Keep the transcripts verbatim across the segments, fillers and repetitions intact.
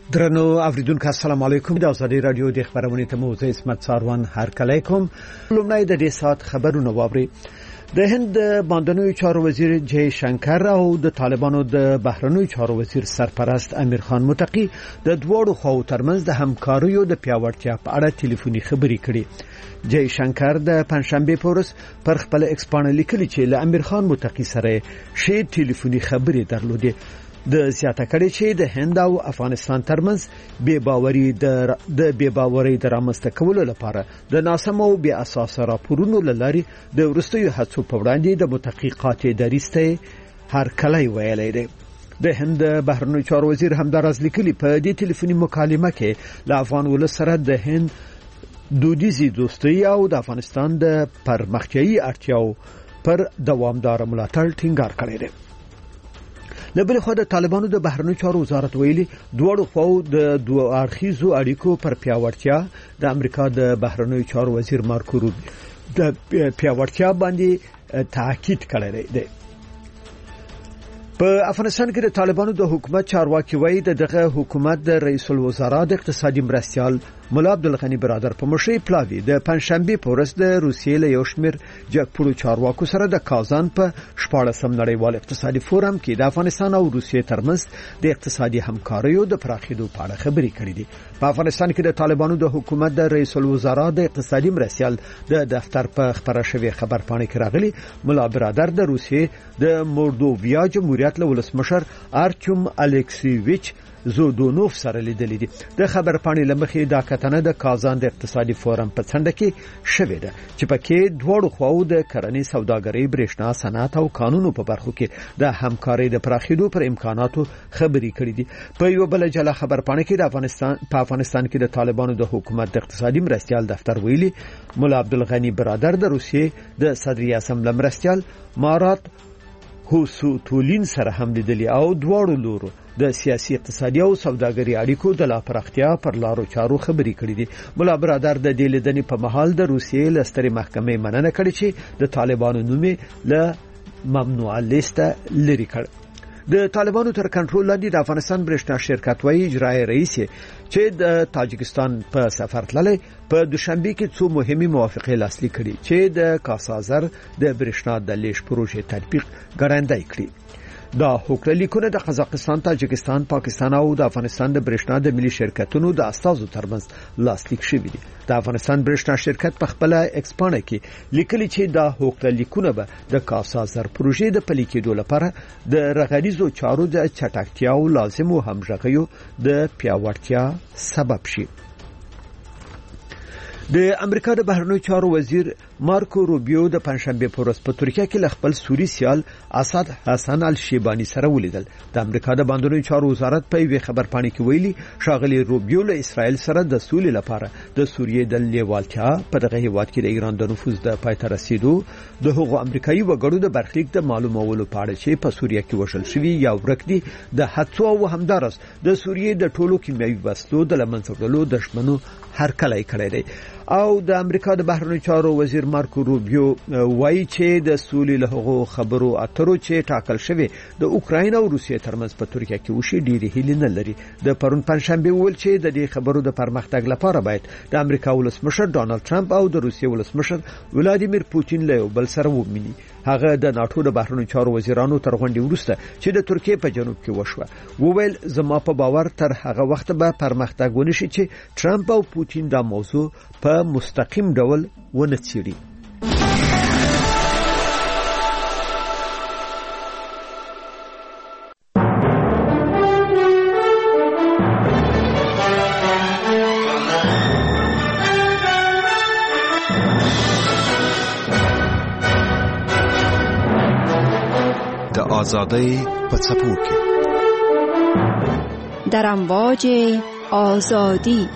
درنو اوریدونکو السلام علیکم. د ازادي رادیو د خبرونې ته مو زه اسمت ساروان هر کله کوم. لومړی د دې سات خبرونه واوري. د هند باندنوي چارو وزیر جی شنکر او د طالبانو د بهرنوي چارو وزیر سرپرست امیر خان متقی د دوړو خواو ترمنځ د همکاریو د پیاوړتیا په اړه ټلیفوني خبرې کړې. جی شنکر د پنځشنبه پورس پر خپل ایکس باندې لیکلي چې له امیر خان متقی سره شی ټلیفوني خبرې درلودې. د سیاته کړي چې د هند او افغانستان ترمنځ بې باوري د د بې باوري د رامنځته کولو لپاره د ناسم او بې اساس راپورونو لاري د ورستیو هڅو په وړاندې د متحققات دریسته هر کله ویلې ده. د هند بهرنوي چارو وزیر همدارز لیکلي په دې ټلیفوني مکالمه کې له افغان ولس سره د هند دودیزي دوستي او د افغانستان د پرمختیايي اړتیاو پر دوامدار ملاتړ ټینګار کړی دی. لبل خو د طالبانو د بهرنیو چارو وزارت ویلي دوړو خو د دوه اړخیزو اړیکو پر پیاوړتیا د امریکا د بهرنیو چارو وزیر مارکو روبیو د پیاوړتیا باندې تاکید کړی دی. په افغانستان کې د طالبانو د حکومت چارواکي وایي دغه حکومت د رئیس الوزرا د اقتصادي مرستيال مولا عبدالغنی برادر په مشرۍ پلاوی د پنځشنبه پورس د روسیې له یو شمېر جګپوړو چارواکو سره د کازان په شپاړسم نړیوال اقتصادي فورم کې د افغانستان او روسیې ترمنځ د اقتصادي همکاریو د پراخېدو په اړه خبرې کړې دي. په افغانستان کې د طالبانو د حکومت د رئیس الوزرا د اقتصادي مرستيال د دفتر په خبره شوی خبر پاڼې کې راغلي مولا برادر د روسیې د مولدوویا جمهوریت له ولسمشر ارتیوم الکسیویچ زودونوف سره لیدلې دي. د خبر پاڼې لمخې دا کتنه د کازان د اقتصادي فورم په څنډه کې شوې ده چې پکې دوړو خواو د کرنې سوداګرۍ برېښنا صنعت او قانونو په برخو کې د همکارۍ د پراخېدو پر امکاناتو خبرې کړې دي. په یو بل جلا خبر پاڼې کې د افغانستان په افغانستان کې د طالبانو د حکومت د اقتصادي مرستيال دفتر ویلي مولا عبدالغنی برادر د روسیې د صدري اسمبلی مرستيال مارات هوسوتولین سره هم لیدلي او دواړو لورو د سیاسي اقتصادي او سوداګري اړیکو د لا پراختیا پر لارو چارو خبرې کړې دي. مولا برادر د دې لیدنې په محل د روسیې لستري محکمې مننه کړې چې د طالبانو نوم له ممنوعه لیسته لري کړ. د طالبانو تر کنټرول لاندې د افغانستان برېښنا شرکت وایي اجرایی رئیس چې د تاجکستان په سفر تللی په دوشنبه کې څو مهمه موافقې لاسلیک کړي چې د کاسازر د برېښنا د لیش پروژې تطبیق ګړندی کړي. دا هوکړه لیکونه د قزاقستان، تاجکستان، پاکستان او د افغانستان د برېښنا د ملي شرکتونو د استازو ترمنځ لاسلیک شوي دي. د افغانستان برېښنا شرکت په خپل ایکس باندې کې لیکلي چې دا هوکړه لیکونه به د کاسازر پروژې د پلي کېدو لپاره د رغړیزو چارو د چټکتیا او لازمو همغږیو د پیاوړتیا سبب شي. د امریکا د بهرنیو چارو وزیر مارکو روبیو د پنځشنبه پورس په ترکیه کې ل خپل سوري سیال اسد حسن الشیبانی سره ولیدل. د امریکا د باندنوي چارو وزارت په یوه خبر پاڼې کې ویلي شاغلي روبیو له اسرائیل سره د سولې لپاره د سوریې د لیوالتیا په دغه هیواد کې د ایران د نفوذ د پای ته رسیدو د هغو امریکایي وګړو د برخلیک د معلومولو په اړه چې په سوریه کې وشل شوی یا ورک دي د هڅو او همدارس د سوریې د ټولو کیمیاوي وسلو د لمنځه وړلو د شمنو هر کله کړی دی. او د امریکا د بهرنیو چارو وزیر مارکو روبیو وایي چې د سولې له هغو خبرو اترو چې ټاکل شوی د اوکراین او روسیې ترمنځ په ترکیه کې وشي ډېری هیلې نه لري. د پرون پنځشنبه ویل چې د دې خبرو د پرمختګ لپاره باید د امریکا ولسمشر ډانلډ ټرمپ او د روسیې ولسمشر ولادیمیر پوتین له یو بل سره ومني. هغه د ناتو د بهرنیو چارو وزیرانو تر غونډې وروسته چې د ترکیې په جنوب کې وشوه وویل زما په باور تر هغه وخت به پرمختګ ونشي چې ټرمپ او پوتین دا موضوع په مستقیم ډول ونه څېړي. د آزادۍ په څپو کې در امواج آزادی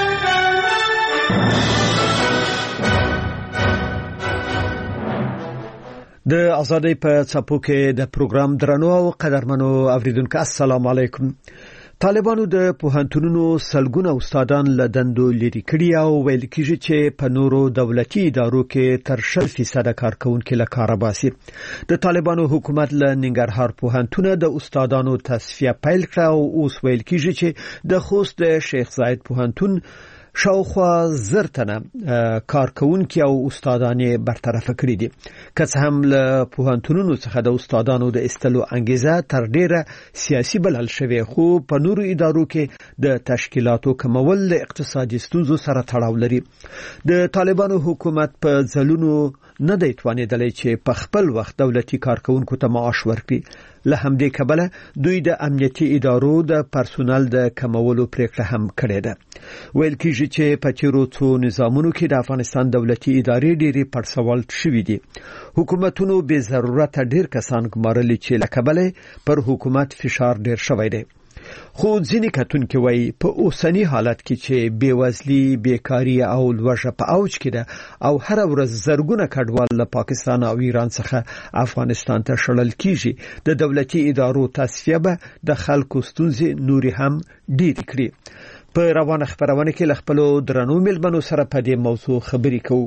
د آزادۍ په څپو کې د پروګرام درنو او قدرمنو اوریدونکو السلام علیکم. طالبانو د پوهنتونونو سلګونه استادان له دندو لري کړي او ویل کیږي چې په نورو دولتي ادارو کې تر شل فیصد کارکونکو له کار باسي. د طالبانو حکومت له ننګرهار پوهنتونه د استادانو تصفیه پیل کړه او اوس ویل کیږي چې د خوست د شیخ زاید پوهنتون شاوخوا زرتنه کارکونکو او استادانې برطرف کړي دي. که څه هم له پوهنتونونو څخه د استادانو د استلو انګیزه تر ډیره سیاسي بلل شوی، خو په نورو ادارو کې د تشکیلاتو کمول له اقتصادي ستونزو سره تړاو لري. د طالبانو حکومت په ځلونو نه دی توانیدلی چې په خپل وخت دولتي کارکونکو ته معاش ورکړي. له همدې کبله دوی د امنیتي ادارو د پرسونل د کمولو پریکړه هم کړې ده. ویل کیږي چې په تیرو څو نظامونو کې د افغانستان دولتي ادارې ډېری پرسوال شوې دي. حکومتونو به ضرورت ډېر کسان ګمارلي چې له کبله پر حکومت فشار ډېر شوی دی. خو ځینې کتونکي وایي په اوسنی حالت کې چې بیوزلي، بیکاری او لوږه په اوج کې ده او هر ورځ زرګونه کډوال له پاکستان او ایران څخه افغانستان ته شړل کیږي، د دولتي ادارو تصفیه به د خلکو ستونزې نوري هم ډېرې کړي. په روانه خبرونه کې له خپلو درنو ملمنو سره په دې موضوع خبرې کوو.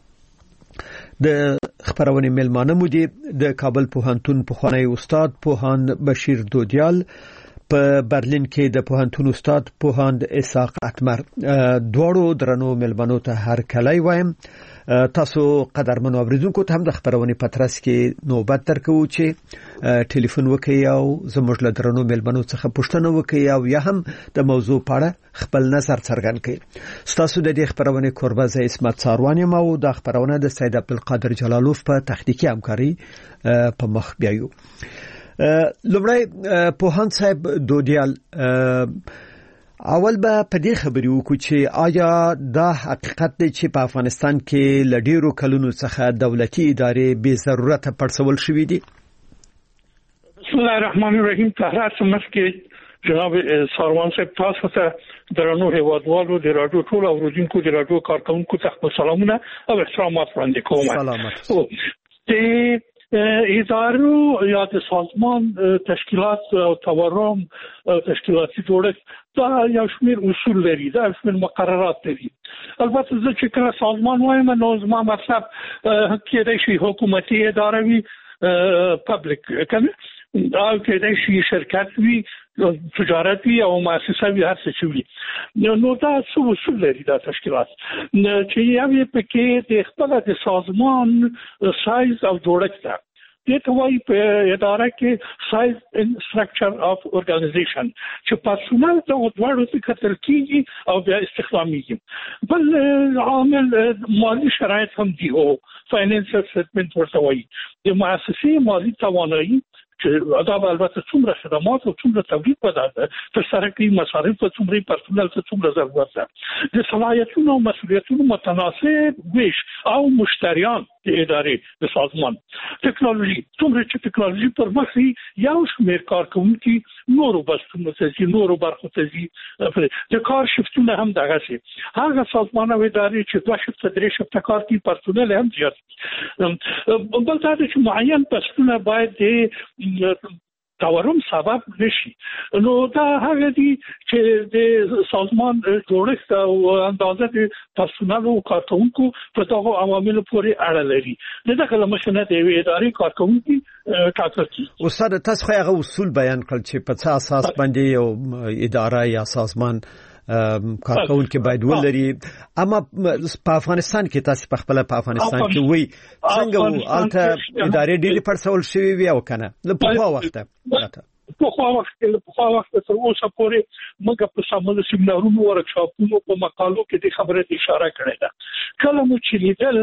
د خبرونه ملمانه مو دي د کابل پوهنتون پخوانی استاد پوهاند بشیر دودیال، په برلین کې د پوهنتون استاد پوهاند اسحاق اتمر. دواړو درنو ملمنو ته هر کله وایم. تاسو قدرمنو اوریدونکو ته هم د خبرونه پترس کې نوبت درکو چې ټلیفون وکړئ او زموږ له درنو ملمنو څخه پوښتنه وکړئ او یا هم د موضوع په اړه خپل نظر څرګند کړئ. تاسو د دې خبرونه کوربه ز اسمت څاروان یم او د خبرونه د سید عبدالقادر جلالوف په تخنیکی همکاري په مخ بیایو. لومړی پوهاند صاحب دودیال، اول به په دې خبرې وکړو چې آیا دا حقیقت دی چې په افغانستان کې له ډیرو کلونو څخه دولتي ادارې بې ضرورته پړسول شوې دي؟ بسم الله الرحمن الرحیم. طاهر سمس کې جناب ساروان صاحب، تاسو ته درنو هیوادوالو د رادیو ټول اوریدونکو د رادیو کارکونکو ته سلامونه او احترامات وړاندې کوم. سلامات. ادارو یا د سازمان تشکیلات او تورم او تشکیلاتي جوړښت دا یو شمېر اصول لري، دا یو شمېر مقررات لري. البته زه چې کله سازمان وایم نو زما مطلب کېدای شي حکومتي اداره وي، پبلک کنه، او کېدای شي شرکت وي، تجارت وي او مؤسسه وي، هر څه وي. نو دا څو اصول لري دا تشکیلات چې یو یې پکې د خپل د سازمان سایز او جوړښت ده. دې ته وایي په اداره کې سایز اینڈ سټرکچر اف اورګانایزیشن چې پرسونل ته ودوړو څخه کتل کیږي او بیا استخداميږي. بل عامل مالی شرایط هم دي او فاینانشل سټیټمنټ ورته وایي. د مؤسسې مالی توانایي چې دا البته څومره خدمات او څومره تولید پدې تر سره کوي، مصارف او څومره پرسونل ته څومره ضرورت ده، د صلاحیتونو او مسؤلیتونو متناسب ویش او مشتریان د ادارې د سازمان ټکنالوژي څومره چې ټکنالوژي پر مخ یو شمېر کارکونکي نورو بستونو ته نورو برخو ته د کار شفتونه هم دغه شي. هغه سازمان او ادارې چې دوه شفت درې شفت کار کوي پرسونل هم زیات. بل دا چې معین بستونه باید د تورم سبب نشي. نو دا هغه دي چې د سازمان جوړښت او اندازه د پرسونل او کارکونکو په دغه عواملو پورې اړه لري. دغه لمشنه د ادارې کارکونکو ټاکل کیږي. استاد تاسو خو هغه اصول بیان کړل چې په څه اساس باندې یو اداره یا سازمان کارکونکو باید ولري، اما په افغانستان کې تاسو په خپل په افغانستان کې وای څنګه وو الته ادارې ډېری پرسول شوی وي او کنه په خوا وخته په خوا وخت په خوا وخت تر اوسه پورې موږ په سمون سیمینارونو ورکشاپونو په مقالو کې د خبرې اشاره کړې ده. کله مو چې لیدل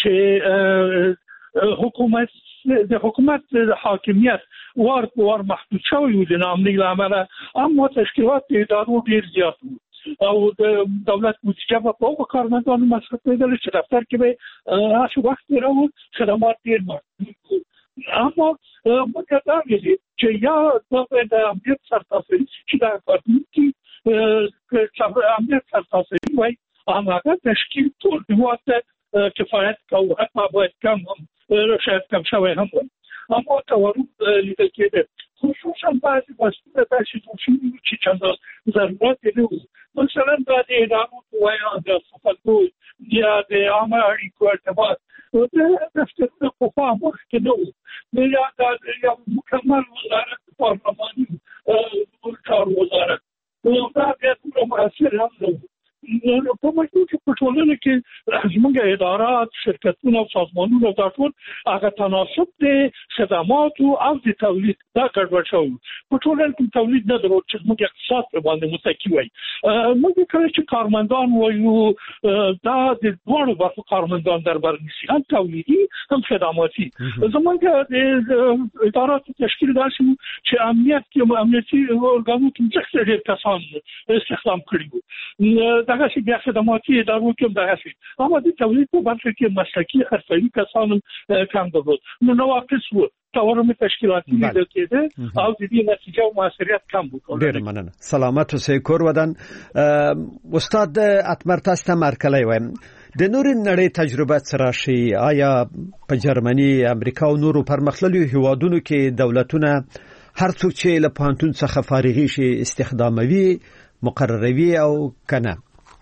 چې حکومت د حکومت د حاکمیت وار په وار محدود شوی د نامنۍ لامل اما تشکیلات ادارو ډیر زیات او د دولت بودجه په هغو کارمندانو مصرف کېدل چې دفتر کې به هغه وخت راو خدمات ډیر محدود. اما موږ دا ویلي چې یا د امنیت سرتاسري چې دا کارکونکي چې امنیت سرتاسري وایي هغه تشکیل ټول هیواد کفایت کوي، حتی باید کم هم شاید کم شوی هم وایي. اما تورم لیدل کېده خصوصا هم بعضی باسته داشتی توشی چی چند ضرورت دیو مثلا بعد ادامه ویا د صفاتو یا د عامه اړیکو ارتباط او د دفتر په خوا مخ کې نو یا د یو مکمل وزارت پارلماني او کار وزارت نو دا بیا ټول مؤثر هم نو نو په مشکل کې په ټولنه کې زموږ ادارات شرکتونه او سازمانونه دا ټول هغه تناسب دي خدمات او د تولید دا ګډوډ شو په ټولنه کې تولید نه درو چې موږ اقتصاد په باندې متکی وای موږ کله چې کارمندان وایو دا د ټول برخو کارمندان دربار نشي هم تولیدي هم خدماتي زموږ د ادارات تشکیل داسې چې امنیت کې امنیتي ورګانو کې څه ډېر کسان استخدام کړي دغه چې بیا خدماتي ادارو کې دغه شي اما د تولید په برخه کې مسلکي حرفوي کسان کم درلود نو نو واقع وو تورم تشکیلاتی لیدل کېده او د دې نتیجه او موثریت کم وکړ. ډېر مننه. سلامت اوسئ کور ودان. استاد اتمر تاسو ته مرکلای وایم د نور نړۍ تجربه سره شي آیا په جرمني امریکا او نورو پرمختللو هیوادونو کې دولتونه هر څوک چې له پانتون څخه فارغي شي استخداموي مقرروي او کنه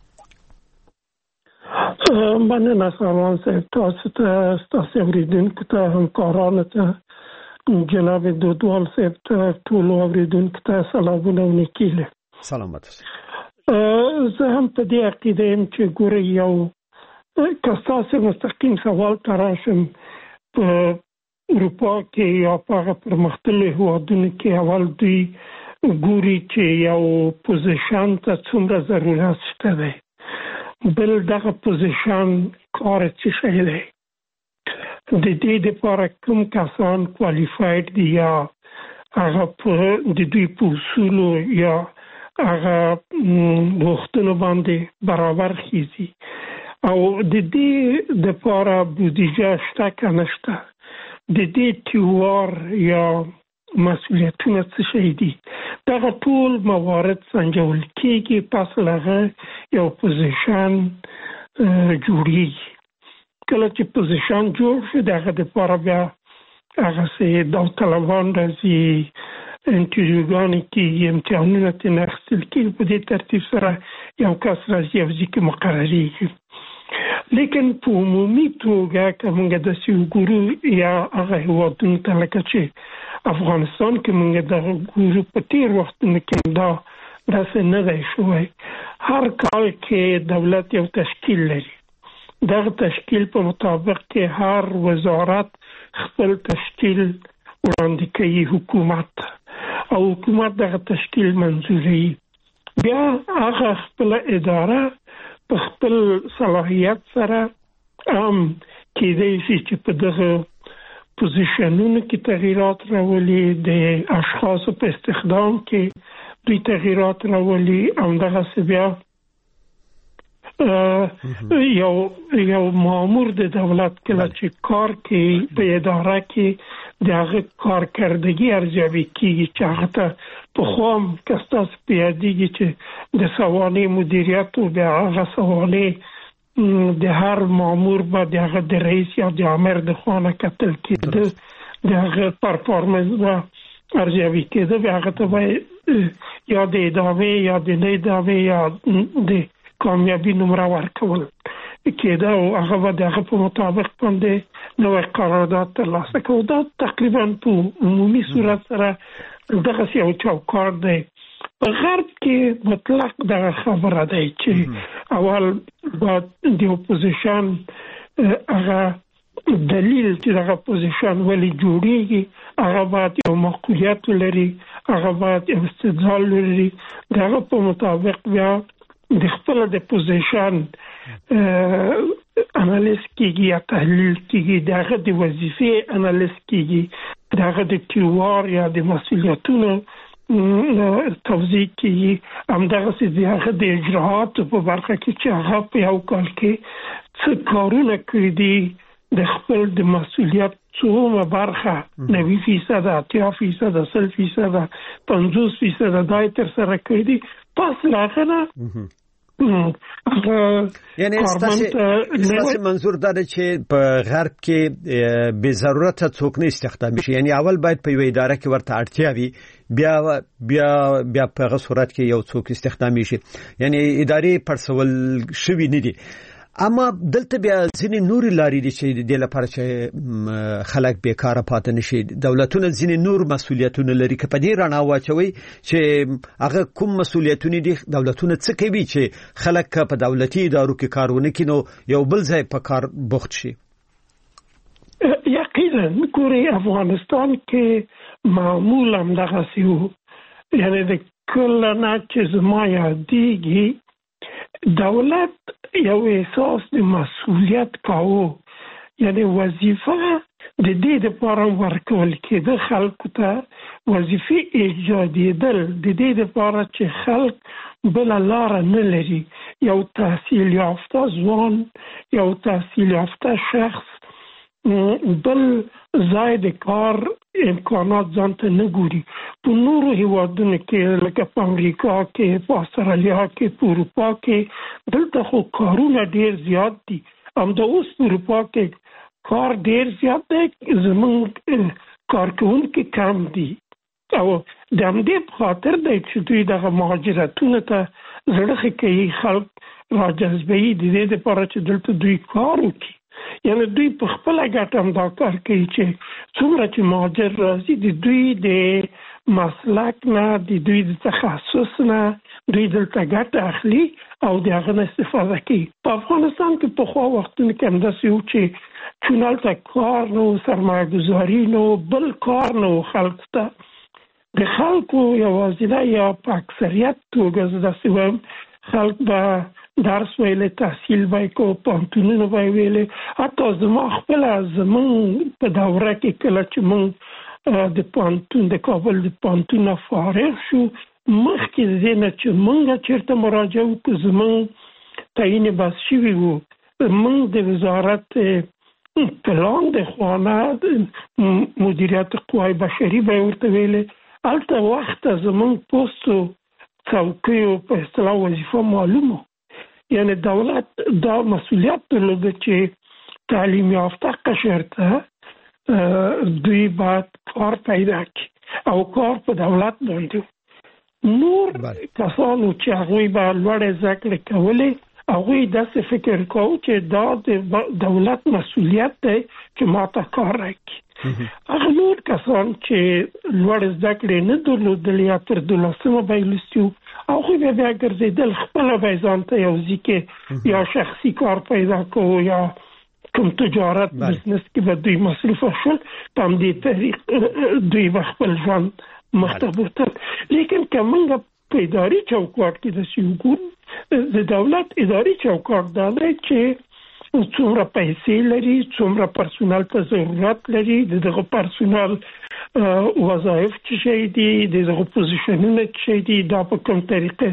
مننه سلام صاحب تاسو ته تاسو اوریدونکو ته همکارانو ته جناب دودوال صاحب ته ټول اوریدونکو ته سلامونه او نیکیله. سلامت. زه هم په دې عقیده یم چې ګوره یو کستاسو مستقیم سوال تراشم په اروپا کې یا په پرمختللو هیوادونو کې اول دوی ګوري چې یو پوزیشن ته څومره ضرورت شته دی بل دغه پوزیشن کار څه شي دی د دې لپاره کوم کسان کوالیفاید دي یا هغه په د دوی په اصولو یا هغه وختونو باندې برابر خېږي او د دې لپاره بودیجه شته که نشته د دې تیوار یا مسئولیتونه څه شي دي دغه ټول موارد سنجول کېږي پس له یو پوزیشن جوړیږي کله چې پوزیشن جوړ شي دغه لپاره بیا هغه سي داوطلبان راځي انټرویوګانې کېږي امتحانونه ترې اخیستل کېږي په دې ترتیب سره یو کس راځي او ځای کې مقرریږي لیکن په عمومي توګه که موږ داسې وګورو یا هغه هېوادونو ته لکه چې افغانستان کې موږ دغه ګورو په تېر وختونو کې دا داسې نه دی شوی هر کال کې دولت یو تشکیل لري دغه تشکیل په مطابق کې هر وزارت خپل تشکیل وړاندې کوي حکومت او حکومت دغه تشکیل منظوروي بیا هغه خپل اداره په خپل صلاحیت سره هم کېدای شي چې په دغه پوزیشنونو کې تغییرات راولي د اشخاصو په استخدام کې دوی تغییرات راولي او دغه بیا یو یو مامور د دولت کله چې کار کوي په اداره کې دغه کارکردګي ارزیابي کیږي چې هغه ته په خوام کستاس پیادېږي چې د سوانح مدیریت او د هغه سوانح د هر مامور به دغه د رئیس یا د امر د خانه کتل کېده دغه پرفورمنس به ارزیابي کېده به هغه ته به یا د ادامه یا د نه ادامه یا د کامیابی نمره ورکول کېده او هغه به دغه په مطابق باندې نوې قرارداد ترلاسه کوي دا تقریبا په عمومي صورت سره دغه یو چوکاټ دی په غرب کې مطلق دغه خبره دی چې اول باید د اپوزیشن هغه دلیل چې دغه اپوزیشن ولې جوړیږي هغه باید یو موقعیت لري هغه باید استدلال لري دغه په مطابق بیا د خپل د پوزیشن انالیز کېږي یا تحلیل کېږي دغه د وظیفې انالیز کېږي دغه د تیوار یا د مسؤلیتونو توضیح کېږي همدغسې د هغه د اجراعاتو په برخه کې چې هغه په یو کال کې څه کارونه کړي دي د خپل د مسؤلیت څومره برخه نوي فیصد اتیا فیصد سل فیصد پنځوس فیصد دای تر سره کړي دي پس لاغه یعنی ستاسو منظور دا دی چې په غرب کې به ضرورت څوک نه استخدام شي، یعنی اول باید په یو اداره کې ورته اړتیا وي، بیا بیا بیا په هغه صورت کې یو څوک استخدام شي، یعنی ادارې پرسول شوی نه دي. اما دلته بیا ځینې نورې لارې دي چې د لپاره چې خلک بیکاره پاتې نشي. دولتونه ځینې نور مسؤلیتونه لري، که په دې رڼا واچوي چې هغه کوم مسؤلیتونه دي دولتونه څه کوي چې خلک په دولتي ادارو کې کارونه کوي نو یو بل ځای په کار بوخت شي. یقینا ګوري افغانستان کې معمولا دغه سیو، یعنی د کله نه چې زما یادېږي دولت یو احساس د مسؤلیت کاوه، یعنی وظیفه د دې لپاره ورکول کېده خلکو ته، وظیفه ایجادېدل د دې لپاره چې خلک بل لار نه لري. یو تحصیل یافته ځوان، یو تحصیل یافته شخص بل ځای د کار امکانات ځان ته نه ګوري. په نورو هیوادونو کې لکه په امریکا کې، په استرالیا کې، په اروپا کې دلته خو کارونه ډیر زیات دي. همدا اوس په اروپا کې کار ډیر زیات دی، زموږ کارکوونکي کم دي، او د همدې په خاطر دی چې دوی دغه مهاجرتونو ته زړه کوي، خلک راجذبوي د دې لپاره چې دلته دوی کار وکړي. یعنی دوی په خپل ګټه هم دا کار کوي چې څومره چې مهاجر راځي د دوی د مسلک نه، د دوی د تخصص نه دوی دلته ګټه اخلي او د هغه نه استفاده کوي. په افغانستان کې په خوا وختونو کې همداسې و چې چون هلته کار نو، سرمایه ګذاري نو، بل کار نو، خلکو ته د خلکو یوازینه یا په اکثریت توګه زه داسې وایم خلک به درس ویلې، تحصیل به کو، پوهنتونونه به ویلې. حتی زما خپله زمونږ په دوره کې کله چې موږ د پوهنتون د کابل د پوهنتون فارغ شو، مخکې د دې نه چې موږ چېرته مراجعه وکړو زموږ تعیین بس شوي وو، موږ د وزارت پلان د خوا مدیریت قوای بشري به ورته ویلې، هلته وخته زموږ پوستو څوکیو په اصطلاح وظیفه معلومه. یعنی دولت دا مسئولیت درلوده چې تعلیم یافته قشر ته دوی باید کار پیدا کړي او کار په دولت باندې. نور کسانو چې هغوی به لوړې زده کړې کولې، هغوی داسې فکر کوو چې دا د دولت مسئولیت دی چې ما ته کار راکړي. هغه نور کسان چې لوړې زده کړې نه درلودلې یا تر دولسمه به یې لوستي وو، هغوی به بیا ګرځېدل خپله به یې ځان ته یو ځای کې یا شخصي کار پیدا کوو یا کوم تجارت بزنس کې به دوی مصروفه شول، په همدې طریق دوی به خپل ژوند مخ ته بوتل. لیکن که موږ په اداري چوکاټ کې داسې وګورو، د دولت اداري چوکاټ دا دی چې څومره پیسې لري، څومره پرسونل ته ضرورت لري، د دغه پرسونل وظایف څه شي دي، د دغه پوزیشنونه څه شي دي، دا په کوم طریقه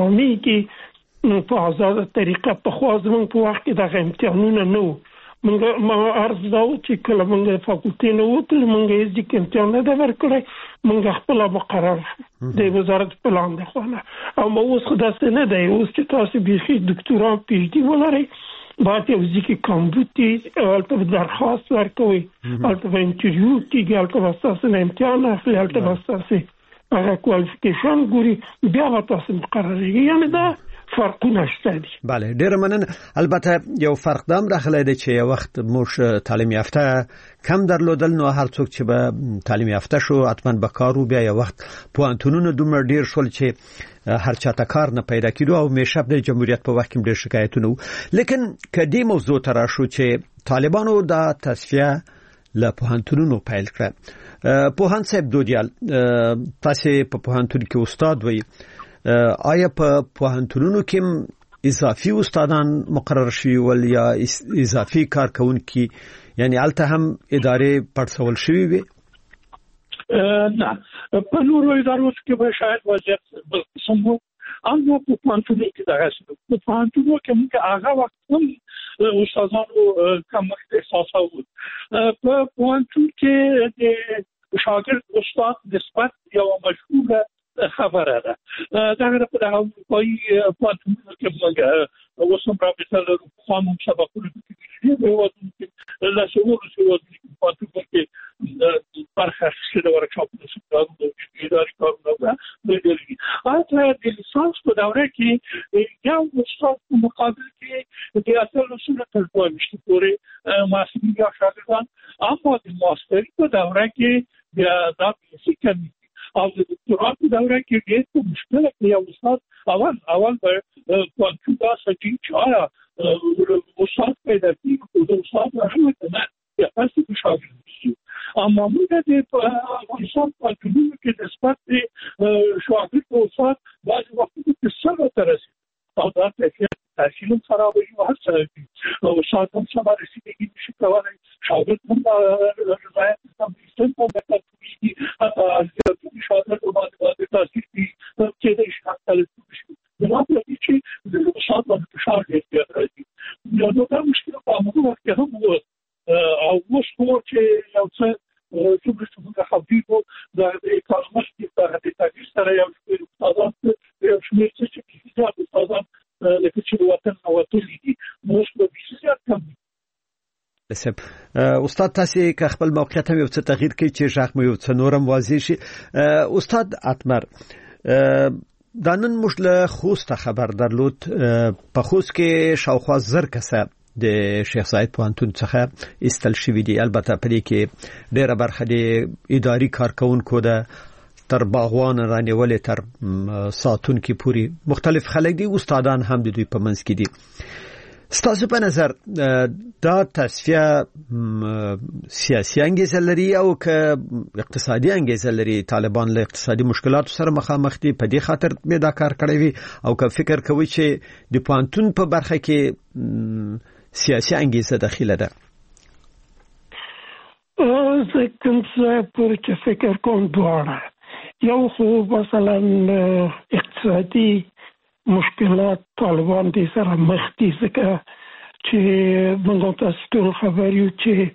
استخدامیږي، په آزاده طریقه. په خوا زموږ په وخت کې دغه امتحانونه نه وو. موږ ما عرض دا و چې کله موږ فاکولټي نه وتلو، موږ هېڅ ځکه امتحان نه ده ورکړی، موږ خپله مقرر شو د وزارت پلان د خوا نه. او ما اوس خو داسې نه دی، اوس چې تاسو بیخي دکتورا پی ایچ ډي ولرئ باید یو ځکه کامبوتي هلته به درخواست ورکوئ، هلته به انټرویو کېږي، هلته به ستاسو نه امتحان اخلي، هلته به ستاسو هغه کوالیفیکیشن ګوري، بیا به تاسو مقرریږي. یعنی دا فرقونه شته دي. بله، ډېره مننه. البته یو فرق دا هم راغلی دی چې یو وخت موږ تعلیم یافته کم درلودل، نو هر څوک چې به تعلیم یافته شو حتما به کار و، بیا یو وخت پوهنتونونه دومره ډېر شول چې هر چاته کار نه پیدا کېدو، او همیشه د جمهوریت په وخت کې ډېر شکایتونه وو. لیکن که دې موضوع ته راشو چې طالبانو دا تصفیه له پوهنتونونو پیل کړه، پوهاند صاحب دودیال، تاسو په پوهنتون کې استاد وئ، آیا په پوهنتونونو کې اضافي استادان مقرر شوي ول یا اضافي کارکونکي، یعنی هلته هم ادارې پړسول شوي وي؟ نه، په نورو ادارو کې به شاید وضعیت بل قسم و، اما په پوهنتونو کې دغسې په پوهنتونو کې موږ هغه وخت هم استادانو کمښت احساسوو. په پوهنتون کې د شاګرد استاد نسبت یوه مشهوره خبره ده. دغه په اروپایي پوهنتونونو کې موږ اوس هم رابطه لرو خو هم سبقونه کې دي هیوادونو کې لا شعور هیوادونو په پاتو کې برخه اخیستل ورکشاپونه څخه د اداري کارونه وکړي. اته د لیسانس په دوره کې یو استاد په مقابل کې د اصل اصول تر دوه میاشتې پورې محصلین یا شاګردان، اما د ماستري په دوره کې بیا دا بیسیک کمی او د دکتورا په دوره کې ډېر مشکله کې یو استاد اول اول به کوانټم دا سټی چا استاد پیدا کړي او استاد راځي نه یا تاسو په شاګرد اما موږ د افغانستان په ټولنه کې د سپورت شاګرد او استاد بعض وختونو کې سره ترسي او دا کیفیت تحصیل خرابوي او هر څه او استاد هم سم رسیدګي نشي کولای، شاګرد هم رضایت هم سیستم په بهتر کیږي حتی ازیاتي شاګرد او باندې باندې تاثیر کوي چې د شاګرد شي د واقعي چې د استاد باندې فشار ډېر راځي. نو دا مشکل په موږ وخت کې هم وو او اوس خو چې یو څه څومره څومره خبرې د اکانومس کې د تاریخ سره یو څه استادان یو شمېر څه چې کیږي استادان لکه چې وطن او وطن دي نو څه به زیات کم سب استاد تاسو که خپل موقعیت هم یو څه تغییر کړي چې ژغ مو یو څه نورم واضح شي. استاد اتمر دا نن موږ له خوست خبر درلود، په خوست کې شاوخوا زر کسه د شیخ زاید پوهنتون څخه استل شوی دي. البته په دې کې ډیره برخه د اداري کارکونکو ده تر باغوان رانیولې تر ساتونکو پوری مختلف خلک دي، استادان هم د دوی په منځ کې دي. ستاسو په نظر دا تصفیه سیاسي انګیزه لري او که اقتصادي انګیزه لري؟ طالبان له اقتصادي مشکلاتو سره مخامخ دي، په دې خاطر مې دا کار کړی وي، او که فکر کوي چې د پوهنتون په برخه کې سیاسي انګیزه داخله ده؟ زه کوم څه پر چې فکر کوم دواړه، یو خو مثلا اقتصادي مشکلات طالبان دي سره مخ دي، ځکه چې موږ تاسو ټول خبر یو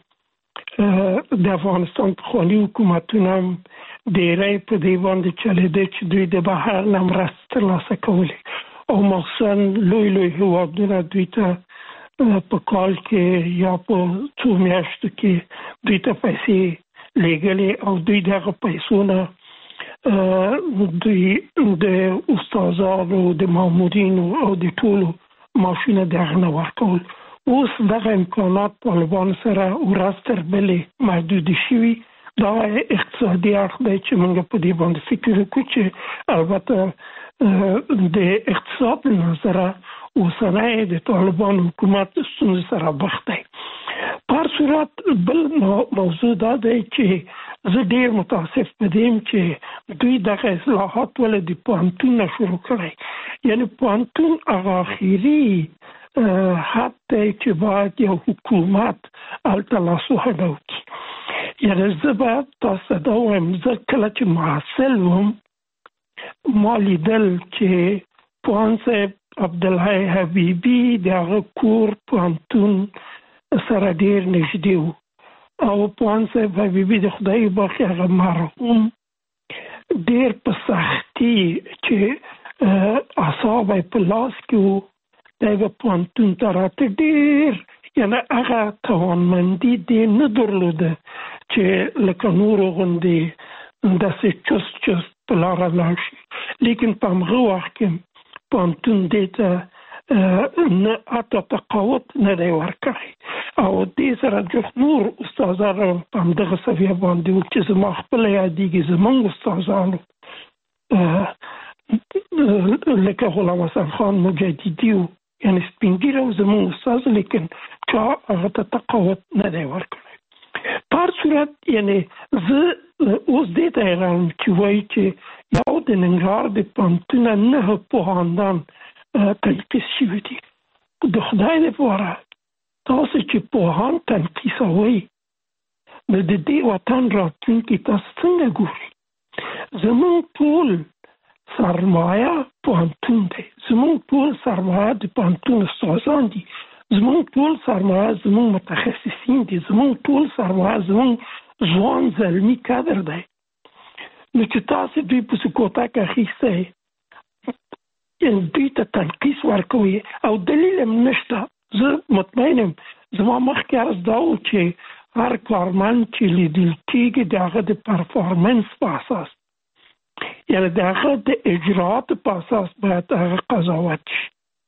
چې د افغانستان پخواني حکومتونه ډېری په دې باندې چلېدل چې دوی د بهر نه مرستې ترلاسه کولې او مخصوصا لوی لوی هېوادونه دوی ته په کال کې یا په څو میاشتو کې دوی ته پیسې لېږلې او دوی دغه پیسو نه دوی د استادانو د مامورینو او د ټولو معاشونه دغه نه ورکول. اوس دغه امکانات طالبان سره ورځ تر بلې محدود شوي. دا اقتصادي اړخ دی چې موږ په دې باندې فکر وکړو چې البته د اقتصاد له نظره اوسنی د طالبان حکومت ستونزې سره مخ دی. په هر صورت بل موضوع دا دی چې زه ډیر متاسف پدیم چې دوی دغه اصلاحات ول د پوهنتون شروع کړی، یعنی پوهنتون هغه اخیری حتی چې باید یو حکومت التلاسو هډو کی. یعنی زه باید تاسو دا وایم، زه کله چې محصل وم ما لیدل چې پوهان صاحب عبدالحی حبیبی دغه کور پوهنتون سره ډیر نږدې و او پوهان صاحب حبیبي د خدای باقي هغه مرحوم ډېر په سختي چې اعصاب په لاس کې وو، دی به پوهنتون ته راته ډېر یعنې هغه توانمندي دې نه درلوده چې لکه نورو غوندې داسې چست چست په لاره لاړ شي. لیکن په همغه وخت کې پوهنتون دې ته نه حتی تقاوت نه دی ورکړی او دې سره جوخت نور استادانو په همدغه سویه باندې و چې زما خپله یادېږي زموږ استادانو لکه غلام حسن خان مجددي و، یعنې سپین ږیری و زموږ استاد، لیکن چا هغه ته تقاوت نه دی ورکړی. په هر صورت یعنې زه اوس دې ته حیران چې وایي چې یو د ننګرهار د پوهنتونه نهه پوهاندان تنقیص شوي دي. د خدای لپاره تاسو چې پوهان تنقیصوئ نو د دې وطن راتلونکي تاسو څنګه ګورئ؟ زموږ ټول سرمایه پوهنتون دی، زموږ ټول سرمایه د پوهنتون استادان دي، زموږ ټول سرمایه زموږ متخصصین دي، زموږ ټول سرمایه زموږ ځوان زلمي کادر دی. نو چې تاسو دوی په سکوتا کې اخیستی دوی ته تنقیس ورکوي او دلیل هم نشته. زه مطمئنم زما مخکې عرض دا و چې هر کارمند چې لیدل کېږي د هغه د پرفارمنس په اساس، یعنی د هغه د اجراتو په اساس باید هغه قضاوت شي.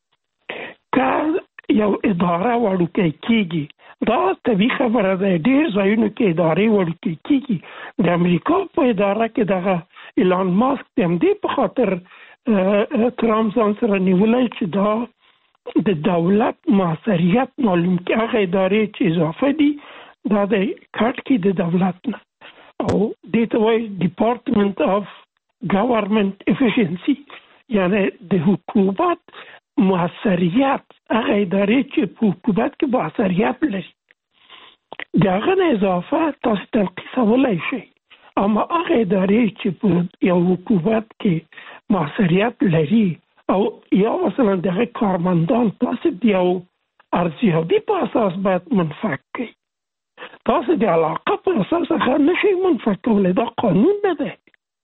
که یو اداره وړوکی کېږي، دا طبیعي خبره ده، ډېر ځایونو کې ادارې وړوکی کېږي. د امریکا په اداره کې دغه ایلان ماسک د همدې په خاطر ترامپ ځان سره نیولی چې دا د دولت موثریت معلوم کړي. هغه ادارې چې اضافه دي دا د کټ کې د دولت نه، او دې ته وایي ډیپارټمنټ اف ګورنمنت افیشنسي، یعنی د حکومت موثریت. هغه ادارې چې په حکومت کې موثریت لري د هغه نه اضافه تاسو تنقیسولی شئ. اما هغه ادارې چې په یو حکومت کې موثریت لري او یا مثلا دغه کارمندان تاسو د یو ارزیابي په اساس باید منفک کړئ. تاسو د علاقه په اساس هغه نشئ منفک کولی، دا قانون نه دی.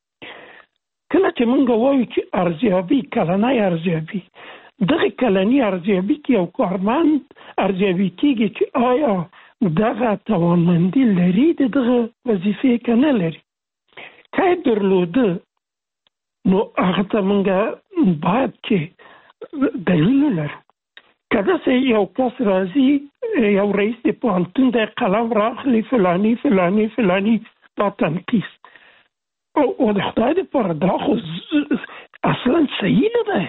کله چې موږ وایو چې ارزیابي، کلنۍ ارزیابي، دغه کلنۍ ارزیابي کې یو کارمند ارزیابي کېږي چې آیا دغه توانمندي لري د دغه وظیفې که نه لري. که یې درلوده نو هغه ته موږ باید چې دلیل ولرو. که داسې یو کس راځي، یو رئیس د پوهنتون د قلم راخلي فلاني فلاني فلاني دا تنقیس، او د خدای دپاره دا خو اصلا صحیح نه دی.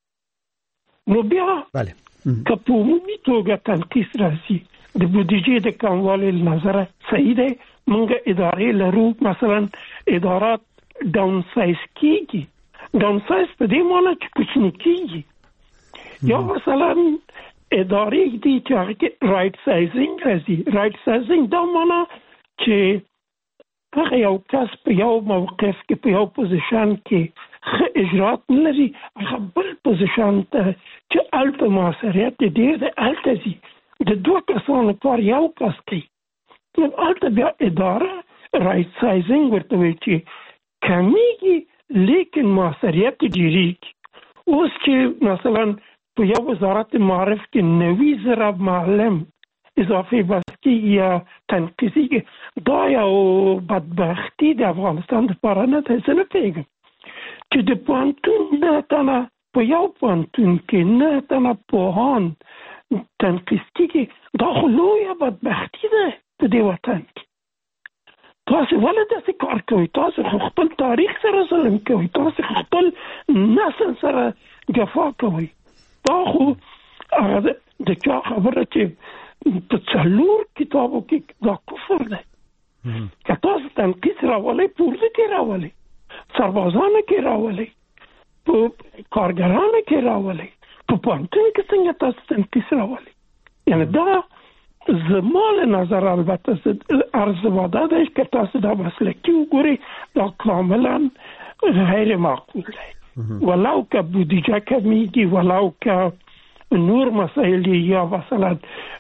نو بیا که په عمومي توګه تنقیس راځي د بودیجې د کموالي له نظره صحیح دی. موږ ادارې لرو، مثلا ادارات ډاون سایز کېږي. ډاون سایز په دې معنی چې کوچني کېږي. یا مثلا ادارې دي چې هغه کې رایټ سایزینګ راځي. رایټ سایزینګ دا معنی چې هغه یو کس په یو موقف کې په یو پوزیشن کې ښه اجرات نه لري، هغه بل پوزیشن ته چې هلته موثریت یې ډېر دی هلته ځي. د دوه کسانو کار یو کس کوي، نو هلته بیا اداره رایټ سایزینګ ورته وایي چې کمیږي لیکن موثریت یې ډېرېږي. اوس چې مثلا په یو وزارت معارف کې نوي زره معلم اضافي بس کېږي یا تنقیسېږي، دا یو بدبختي د افغانستان دپاره نه دی. زه نه پوهېږم چې د پوهنتون نه تنه په یو پوهنتون کې نه تنه پوهان تنقیس کېږي، دا خو لویه بدبختي ده په دې وطن کې. تاسو ولې داسې کار کوئ؟ تاسو خو خپل تاریخ سره ظلم کوئ، تاسو خپل نسل سره جفا کوئ. دا خو هغه د چا خبره چې په څلور کتابو کې دا کفر دی. که تاسو تنقیس راولئ، په اردو کې راولئ، سربازانو کې راولئ، په کارګرانو کې راولئ، په پوهنتون کې څنګه تاسو تنقیس راولئ؟ یعنی دا زما له نظر البته عرض واده دی که تاسو دا مسلکي وګورئ، دا کاملا غیر معقول دی. ولو که بودیجه کمیږي، ولو که نور مسائل یا مثلا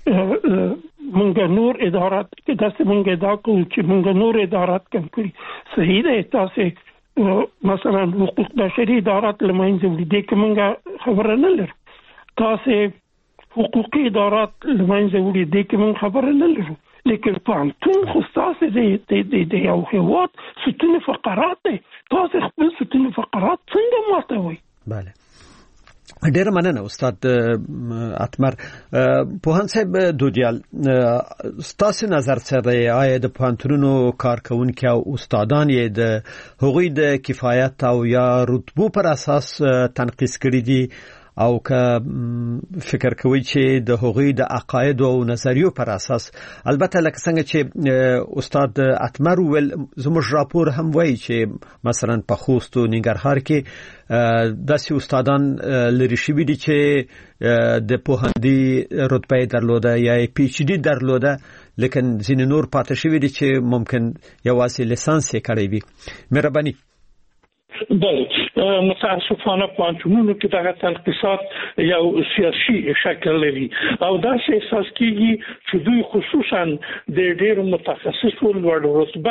مونږ نور ادارات کې داسې مونږ دا کوو چې مونږ نور ادارات کم کړي، صحیح دی. تاسو مثلا حقوق بشري ادارات له منځه وړي، دې کې مونږ خبره نه لرو. تاسو حقوقي ادارات له منځه وړي، دې کې مونږ خبره نه لرو. لیکن پوهنتون خو ستاسو د یو هېواد ستون فقرات دی. تاسو خپل ستون فقرات څنګه ماتوئ؟ بله، ډیر مننه استاد اتمر. پوهان صاحب دودیال، ستاسو نظر څه دی؟ آیا د پوهنتونونو کارکونکي او استادان یې د هغوی د کفایت او یا رتبو پر اساس تنقیس کړي دي، او که فکر کوي چې د هغوی د عقاید او نظریو پر اساس؟ البته لکه څنګه چې استاد اتمر ویل، زموږ راپور هم وایي چې مثلا په خوست او ننګرهار کې داسې استادان لري شوي دي چې د پوهندي رتبه درلوده یا پی ایچ ډي درلوده، لیکن ځینې نور پاتې شوي دي چې ممکن یوازې لیسانس یې کړی وي. مهرباني. بله، متاسفانه پوهنتونونو کې دغه تنقیسات یو سیاسي شکل لري او داسې احساس کېږي چې دوی خصوصا د ډېرو متخصصو لوړ رتبه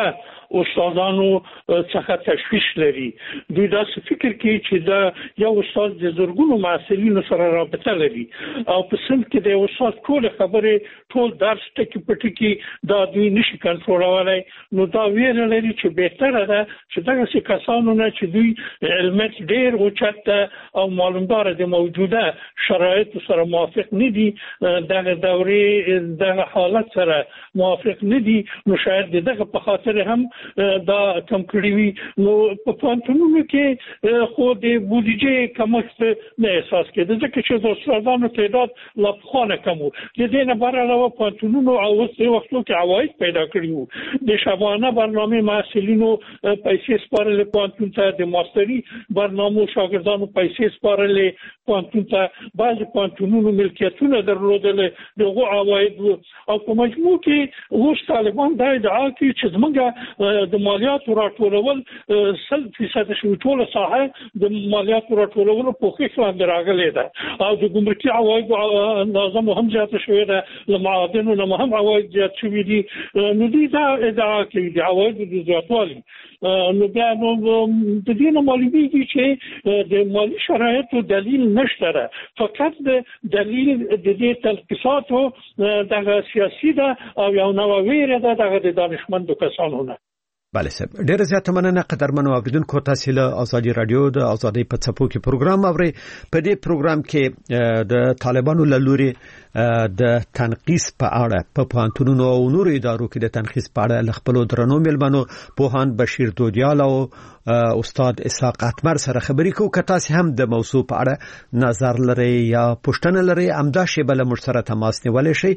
استادانو څخه تشویش لري. دوی دا فکر کوي چې دا یو استاد د زورګونو محصلینو سره رابطه لري او په سم کې د استاد ټول خبره ټول درس ټکی پټکی دا دوی نشي کنټرولولای. نو دا ویل لري چې بهتره ده چې دغه څه کسانو نه چې دوی علمت ډیر اوچت او معلومدار د موجوده شرایط سره موافق نه دي دغه دورې دغه حالت سره موافق نه دي نو شاید دغه په خاطر هم دا کم کړی وي. نو په پانتونونو کې خو د بودیجې کمښت نه احساس کېده ځکه چې د استادانو تعداد لا پخوانه کم و. د دې نه بهر علاوه پانتونونو او اوسې وختو کې عواید پیدا کړي وو. د شبانه برنامه محصلینو پیسې سپارلې پانتون ته، د ماستري برنامو شاګردانو پیسې سپارلې پانتون ته، بعض پانتونونو ملکیتونه درلودل دغه عواید او په مجموع کې اوس طالبان دا ادعا کوي چې زموږ د مالیاتو راټولول سل فیصد شو ټول ساحه د مالیاتو راټولولو په کې لاندې راغلي ده او د ګمرکي عواید اندازه هم زیاته شوې ده، له معادنو نه هم عواید زیات شوي دي. نو دوی دا ادعا کوي د عوایدو د زیاتوالي. نو بیا نو د دې نه معلومیږي چې د مالي شرایطو دلیل نشته ده، فقط د دلیل د دې تلقیصاتو دغه سیاسي ده او یو نوې ویره ده دغه د دانشمندو کسانو نه. بله صاحب، ډیره زیاته مننه قدرمنو اوریدونکو. تاسو له ازادي رادیو د ازادي په څپو کې پروګرام اورئ. په دې پروګرام کې د طالبانو له لوري د تنقیس په اړه په پوهنتونونو او نورو ادارو کې د تنقیس په اړه ل خپل درنو ملمنو پوهان بشیر دودیال او استاد اسحاق اتمر سره خبرې کوو. که تاسو هم د موضوع په اړه نظر لرئ یا پوښتنه لرئ امدا شی بل مر سره تماس نیولای شئ.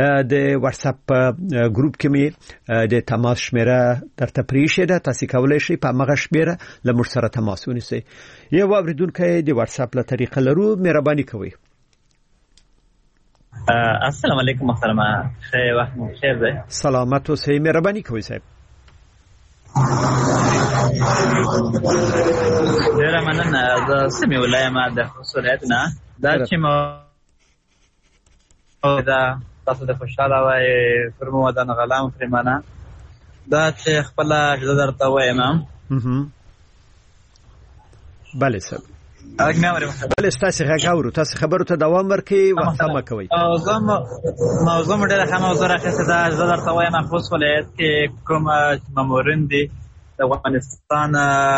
د واتس اپ ګروپ کې می د تماس شمیره درته پریښه ده، تاسو کولای شئ په مغه شمیره له مر سره تماس ونیسئ. یو اوریدونکو د واتس اپ له طریقه لرو، مهرباني کوئ. السلام علیکم محترمه، خیر وخت مو خیر ده. سلامت اوسئ، مهرباني کوئ صاحب. ډیره مننه. د سیمې ولایمه د خصوصیت نه دا چې مو دا تاسو د خوشاله وای فرمو ودان غلام فرمانه دا چې خپل اجازه درته وایم. بله صاحب، اګناوره بله تاسو غاورو تاسو خبرو ته دوام ورکړئ، وخت هم کوي. موضوع موضوع ډیره ښه موضوع راخسته دا اجازه درته وایم. خصوص ولایت کې کوم مامورین دي د افغانستان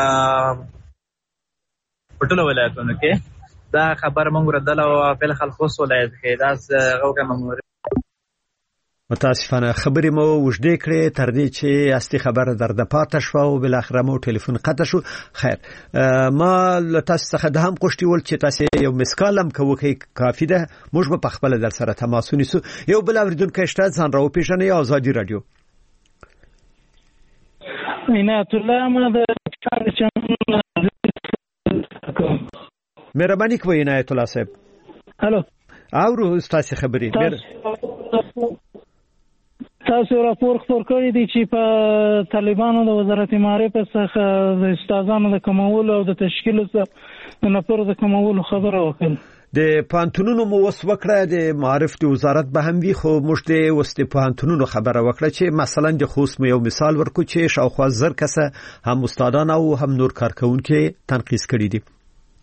په ټولو ولایتونو کې دا خبر مونږ ردل او په خلخص ولایت کې دا غوګه مامورین متاسفانه خبرې مو وژدې کړې تر دې چې اصلي خبره درده پاتې شو او بل اخر مو ټلیفون قطع شو. خیر، ما له تاسو څخه د هم غوښتي ول چې تاسو یو مسکالم کوي کافي ده، موږ په خپل در سره تماس ونیسو. یو بل اوریدونکو شته ځان راو پیژنې ازادي رادیو. عنایت الله احمد مهرباني کوئ عنایت الله صاحب. هلو اورو تاسو خبرې تاسو راپور خبر کړی دی چې په طالبانو د وزارت معارف څخه د استادانو د کمولو او د تشکیل څخه د نفر د کمولو خبره وکړه. د پانتونونو مو وس وکړه د معارف د وزارت به هم وی، خو موږ د وست پانتونونو خبره وکړه چې مثلا د خوست مو یو مثال ورکو چې شاوخوا زر کسه هم استادان او هم نور کارکونکو تنقیس کړي دي.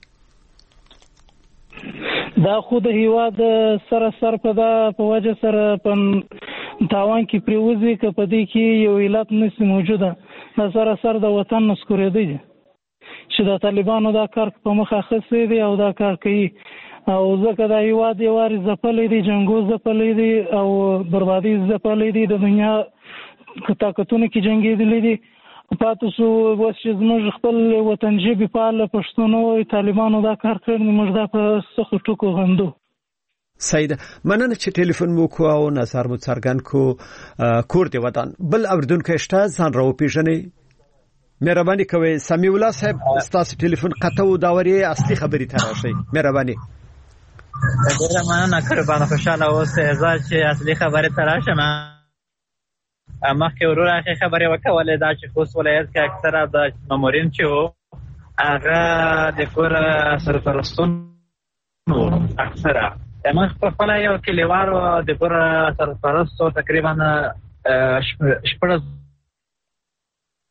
دا خود هیواد سره سر په دا په وجه سره په تاوان کې پریوزي ک په دې کې یو علت نشي موجوده. دا سره سر د وطن مسکورې دي چې د طالبانو دا کار په مخه خسي دي او دا کار کوي او ځکه دا هیواد یو واري ځپلې دي، جنگو ځپلې دي او بربادي ځپلې دي، د دنیا طاقتونو کې جنگېدلې دي. پاتې شو اوس چې زموږ خپل وطن ژبې پاله پښتونو طالبانو دا کار کړی، موږ دا په سخت ټکو غندو. سید مننه چې ټلیفون مو کو او نظر مو څرګند کو. کور دی وطن بل اوریدونکو شته ځان راو پیژنې، مهرباني کوئ. سمیع الله صاحب تاسو ټلیفون قطع او داوري اصلي خبرې ته راشئ، مهرباني. ډیره مننه قربان، خوشاله اوسئ. زه چې اصلي خبرې ته راشم مخکې ورور هغه خبرې وکولې دا چې خوست ولایت کې اکثره د مامورین چې وو هغه د کور سرپرستون اکثره موږ په خپله یو کلیوالو د کور سرپرستو تقریبا شپږ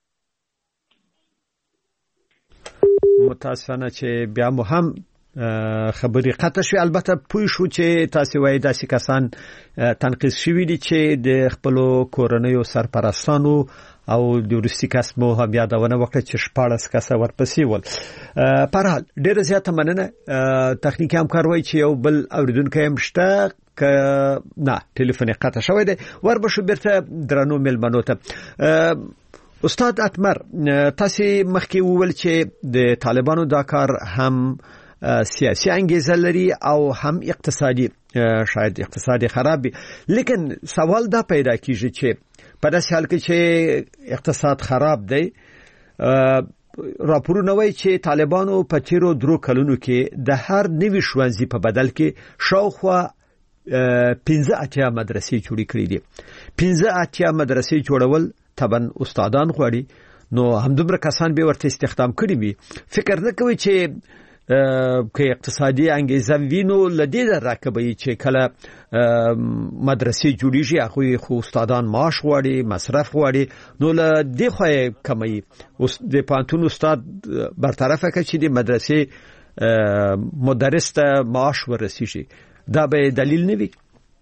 متاسفانه چې بیا مو هم خبري قطع شو. البته پوه شو چې تاسو وایي داسې کسان تنقیز شوي دي چې د خپل کورنیو سرپرستانو او د روسي کس مو هم یادونه وکړه چې شپاړس کس ورپسې ول. په هر حال ډیره زیاته مننه. تخنیکی همکار وایي چې یو بل اوریدونکو هم شته که نه ټلیفون قطع شوی دی. وربشو بیرته درنو ملمنو ته. استاد اتمر تاسو مخکې وویل چې د طالبانو دا کار هم سیاسي انګیزه لري او هم اقتصادي، شاید اقتصادي خرابي، لیکن سوال دا پیدا کیږي چې په داسې حال کې چې اقتصاد خراب دی، راپورونه وایي چې طالبانو په تیرو درو کلونو کې د هر نوي ښوونځي په بدل کې شاوخوا پنځه اتیا مدرسې جوړې کړې دي. پنځه اتیا مدرسې جوړول طبعا استادان غواړي، نو همدومره کسان به ورته استخدام کړي وي. فکر نه کوي چې که اقتصادي انګیزه وینو لدې راکبي چې کله مدرسې جوړیږي هغه خو استادان معاش غواړي، مصرف غواړي، نو لدې خو کمي اوس د پانتون استاد برطرفه کوي چې د مدرسې مدرس ته معاش ورسیږي. دا به دلیل نه وي.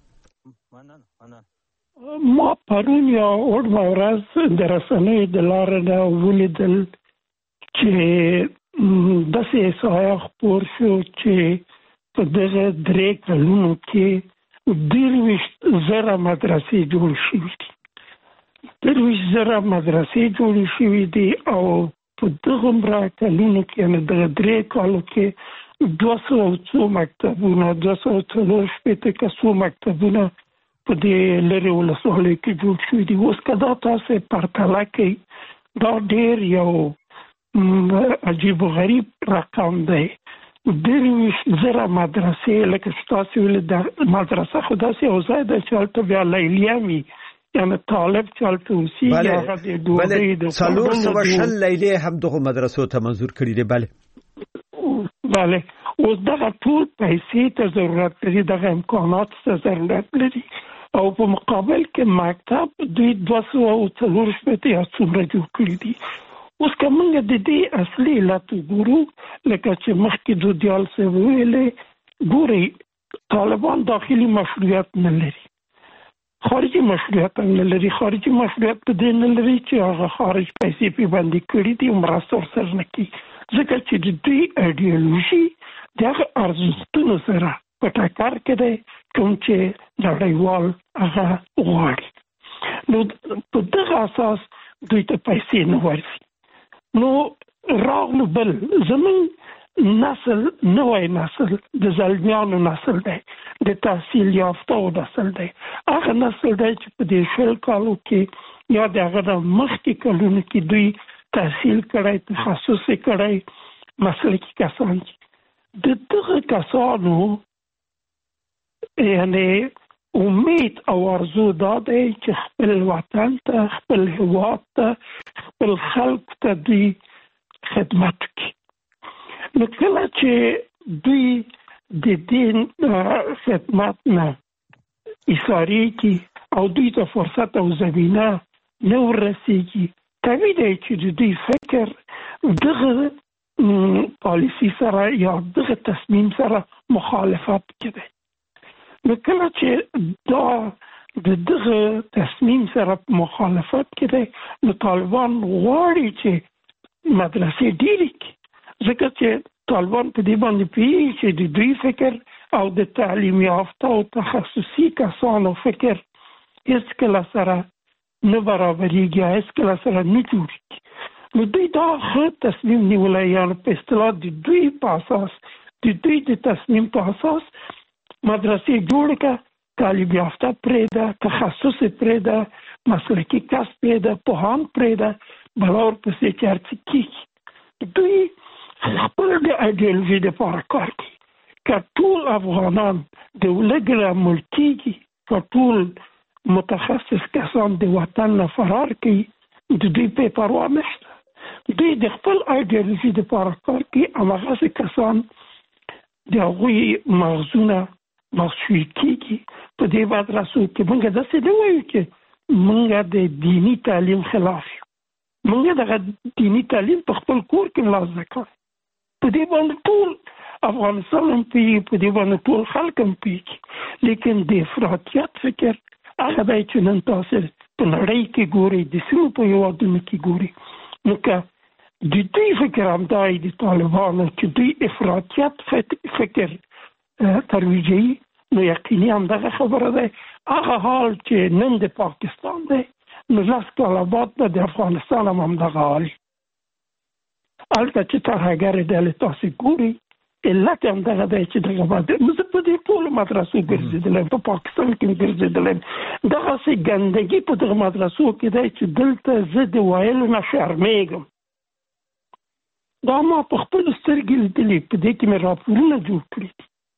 ما پرون یا اور ورځ د رسنۍ د لارې نه ولیدل چې داسې احصایه خپور شو چې په دغه درې کلونو کې دېرویشت زره مدرسې جوړ شوي دي. دېرویشت زره مدرسې جوړې شوي دي او په دغه عمره کلونو کې یعنې دغه درې کالو کې دوه سوه څو مکتبونه، دوه سوه څلور شپېته کسو مکتبونه په دې لرې ولسوالیو کې جوړ شوي دي. اوس که دا تاسې پرتله کوي دا ډېر یو عجیب و غریب رقم دی. دېرویشت زره مدرسې لکه چې تاسې ویلې د مدرسه خو داسې یو ځای ده چې هلته بیا لیلیه وي، یعنې طالب چې هلته اوسېږي هغه د ډوډۍ د څلور سوه شل لیلیې هم دغو مدرسو ته منظور کړي دي. بله بله اوس دغه ټول پیسې ته ضرورت لري، دغه امکانات ته ضرورت لري او په مقابل کې مکتب دوی دوه سوه او څلور شپېته یا څومره جوړ کړي دي. اوس که موږ د دې اصلي علت وګورو لکه چې مخکې دودیال صاحب ویلې، ګورئ طالبان داخلي مشروعیت نه لري، خارجي مشروعیت هم نه لري. خارجي مشروعیت په دې نه لري چې هغه خارج پیسې پې باندې کړي دي او مرسته ورسره نه کوي، ځکه چې د دوی ایډیالوژي د هغه ارزښتونو سره په ټکر کې دی کوم چې نړیوال هغه غواړي. نو په دغه اساس دوی ته پیسې نه ورځي. نو راغلو بل زمون نسل نوی نسل د زلمیانو نسل دی، د تحصیل یافته نسل دی. هغه نسل دی چې په دې شل کالو کې یا د هغه د مخکې کلونو کې دوی تحصیل کړی، تخصص کړی، مسلکي کسان دي. د دغه کسانو یعنې امید او ارزو دا دی چې خپل وطن ته، خپل هیواد ته، خپل خلق ته دوی خدمت وکړي. نو کله چې دوی د دې خدمت نه ایسارېږي او دوی ته فرصت او زمینه نه ورسېږي، طبیعي دی چې د دوی فکر دغه پالیسي سره یا دغه تصمیم سره مخالفت کوي. نو کله چې دا د دغه تصمیم سره مخالفت کوي نو طالبان غواړي چې مدرسې ډېرې کړي، ځکه چې طالبان په دې باندې پوهېږي چې د دوی فکر او د تعلیم یافته او تخصصي کسانو فکر هېڅکله سره نه برابرېږي، هېڅکله سره نه جوړېږي. نو دوی دا ښه تصمیم نیولی، یعنې په اصطلاح د دوی په اساس، د دوی د تصمیم په اساس مدرسې جوړ کړه، تعلیم یافته پرېږده، تخصص پرېږده، مسلکي کس پرېږده، پوهان پرېږده، بلا ورپسې چې هر څه کېږي. دوی خپل د ایډیالوژي دپاره کار کوي. که ټول افغانان د ولږ له عمل کېږي، که ټول متخصص کسان د وطن نه فرار کوي، د دوی پې پروا نشته. دوی د خپل ایډیالوژي دپاره کار کوي، هماغسې کسان د هغوی مغزونه مغشوي کېږي. په دې مدرسو کې موږ داسې نه وایو چې موږ د دیني تعلیم خلاف یو. موږ دغه دیني تعلیم په خپل کور کې ملا زده کوو. په دې باندې ټول افغانستان هم پی په دې باندې ټول خلک هم پی لیکن د افراطیت فکر هغه دی چې نن تاسو په نړۍ کې ګوري د سیمو په هېوادونو کې ګوري نو که د دوی فکر همدا د طالبانو چې دوی افراطیت فکر ترویجوي نو یقیني همدغه خبره ده هغه حال چې نن د پاکستان دی نو لس کاله بعد به د افغانستان هم همدغه حال هلته چې ترهګرې ډلې تاسې ګوري علت همدغه دی چې دغه بعد زه په دې ټولو مدرسو ګرځېدلی په پاکستان کې م ګرځېدلی دغسې ګندګي په دغه مدرسو کې دی چې دلته زه د ویلو نه شرمېږم دا ما په خپلو سترګې لیدلي په دې کې مې راپورونه جوړ کړي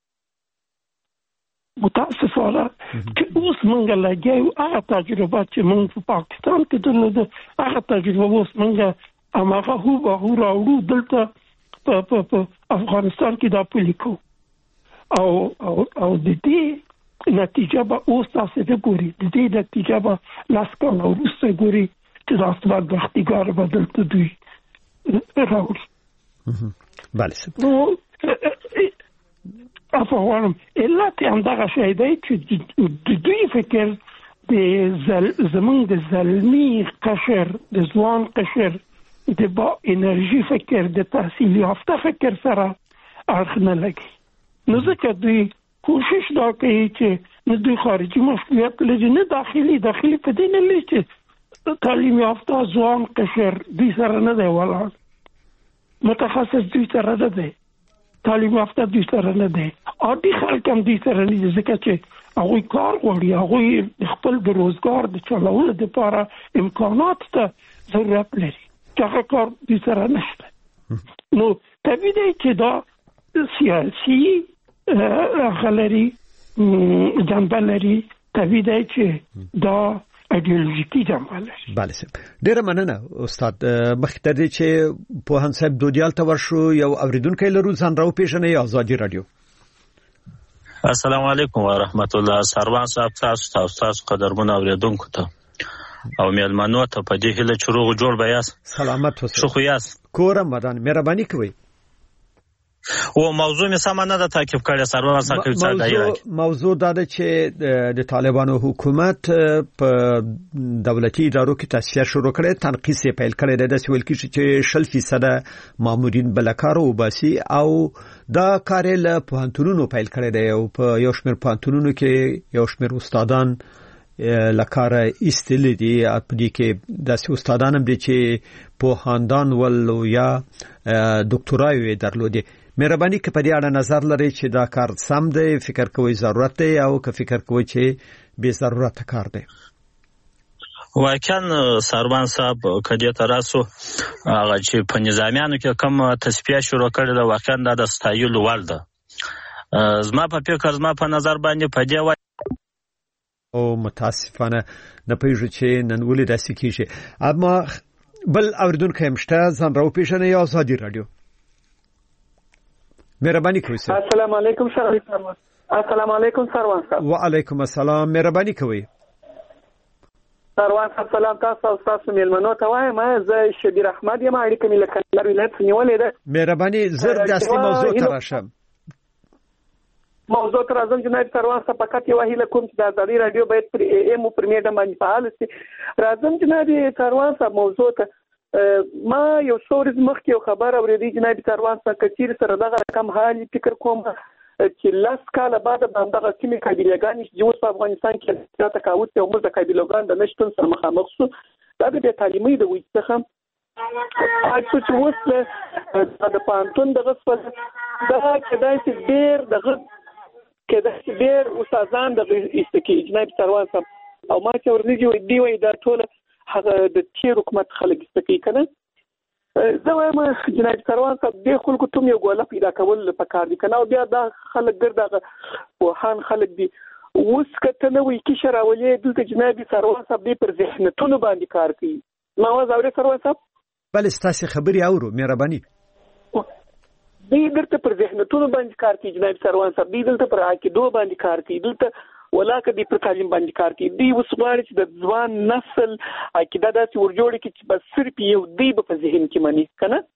متاسفانه چې اوس موږ لګیا یو هغه تجربه چې موږ په پاکستان کې درلوده هغه تجربه اوس موږ هماغه هوبهو راوړو دلته په افغانستان کې دا پلي کوو او او د دې نتیجه به اوس تاسې ته ګوري د دې نتیجه به لس کاله وروسته ګوري چې دا بدبختیګار به دلته دوی راوړي بله نو افغانم علت همدغه شی دی چې د دوی فکر د زمونږ د زلمي قشر د ځوان قشر د با انرژي فکر د تحصیل یافته فکر سره اړخ نه لګي نو ځکه دوی کوشش دا کوي چې نه دوی خارجي مشروعیت لري نه داخلي داخلي په دې نه لري چې تعلیم یافته ځوان قشر دوی سره نه دی ولاړ متخصص دوی سره نه دی تعلیم یافته دوی سره نه دی عادي خلک هم دوی سره نه دي ځکه چې هغوی کار غواړي هغوی خپل د روزګار د چلولو دپاره امکانات ته ضرورت لري چې هغه کار دوی سره نشته نو طبیعي دی چې دا سیاسي هغه لري جنبه لري طبیعي دی چې دا ایدئولوژیکي جنبه لري بله صاحب ډیره مننه استاد مخکې تر دې چې پوهاند صاحب دودیال ته ورشو یو اوریدونکی لرو ځان راوپېژنئ ازادي راډیو السلام علیکم ورحمت الله سروان صاحب تاسو تاسو قدرمن اوریدونکو ته او میلمنو ته په دې هیله چې روغ جوړ به یاست سلامت اوسئ ښه خو یاست کورم ودان مهرباني کوئ او موضوع می سم نه ده تعقیب کړی سروان صاحب څه دایره موضوع دا ده چې د طالبانو حکومت په دولتي ادارو کې تاسیس شروع کړي تنقیس یې پیل کړی د سویل کې چې شل فیصد مامورین بلکارو وباسي او دا کار له پوهنتونونو پیل کړی دی او په یو شمېر پوهنتونونو کې یو شمېر استادان لکاره ایستل دي په دې کې داسې استادان هم دي چې پوهاندان ول یا ډاکټرای درلودي مهرباني که په دې اړه نظر لري چې دا کار سم دی فکر کوئ ضرورت دی او که فکر کوئ چې بې ضرورت کار دی واقعا سروان صاحب کدی تراسو هغه چې په نظامیانو کې کوم تصفیه شروع کړل دا واقعا د ستایلو وړ ده زما په فکر زما په نظر باندې په دې وای او متاسفانه نه پېژو چې نن ولې داسې کیږي اما بل اوریدونکو همشته ځان راوپېژنئ یا ازادي راډیو مهرباني کوئ السلام علیکم سروان السلام علیکم سروان صاحب وعلیکم السلام مهرباني کوئ سروان صاحب سلام تاسو او تاسو میلمنو ته وایم زه شبیر احمد یم اړیکه مې له کندهار ولایت نیولې ده مهرباني زر د اصلي موضوع ته راشم موضوع تر ازم جناب سروان صاحب فقط یو هیله کوم چې د ازادي رادیو باید پر ایم او پر میډیا باندې فعال شي راځم جناب سروان صاحب موضوع ته ما یو څورز مخکې یو خبر اوریدي جناب سروان صاحب کثیر سره دغه رقم حالي فکر کوم چې لاس کاله بعد دغه کیمې قبیلهګان چې اوس په افغانستان کې د تقاوت او موږ د قبیلهګان د نشټون سره مخامخ شو دا د تعلیمي د وجې څخه اڅو چې اوس د پانتون دغه څه دا کېدای شي ډېر دغه کېدای شي ډېر استادان د استکی جناب سروان صاحب او ما چې ورنږدې دی وای دا ټول هغه د تیر حکومت خلک استکی کنه زه وایم جناب سروان صاحب د خلکو ته یو ګوله پیدا کول پکار دي کنه او بیا دا خلک ګرځي وهان خلک دي اوس کته نو وی کی شراولې دلته جناب سروان صاحب دې پر ذهنتونو باندې کار کوي ما واز اورې سروان صاحب بل ستاسو خبري اورو مهرباني دې دلته پر ذهنتونو باندې کار کوي جناب سروان صاحب دې دلته پر عقیدو باندې کار کوي دلته ولاکه دې پر تعلیم باندې کار کوي دې وسواري چې د ځوان نسل عقیده داسې ورجوړي چې بس صرف یو دی په ذهن کې مني کنه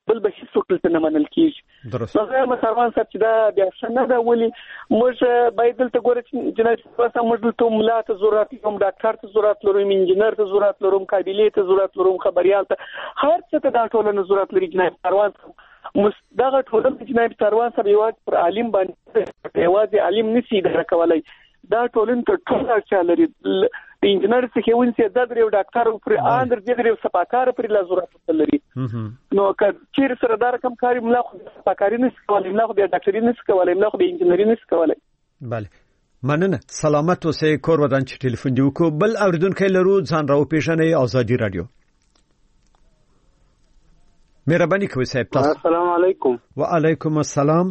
بل به هیڅ څوک نه منل کیږي درست نو زه سروان صاحب چې دا بیا څنګه دا ولي موږ باید دلته ګورو چې جنایت پرسه موږ دلته ملا ته ضرورت لرو ډاکټر ته ضرورت لرو انجینر ته ضرورت لرو قابلیت ته ضرورت لرو خبريال ته هر څه ته دا ټولنه ضرورت لري جنایت پروان دغه ټولنه جنایت پروان سره یو پر عالم باندې یوازې عالم نشي اداره کولای دا ټولنه ته ټول اړتیا لري د انجینر څخه ونسي د یو ډاکټر پر اندر د یو سپاکار پر لا ضرورت لري نو کچیر سره دا رقم کاری ملا خو سپاکاری نشي کولای ملا خو د ډاکټري نشي کولای ملا خو د انجینری نشي کولای بله مننه سلامت اوسئ کور ودان چې ټلیفون دی وکړو بل اوریدونکو لرو ځان راو پیژنې آزادی رادیو مهرباني کوئ صاحب تاسو السلام علیکم وعلیکم السلام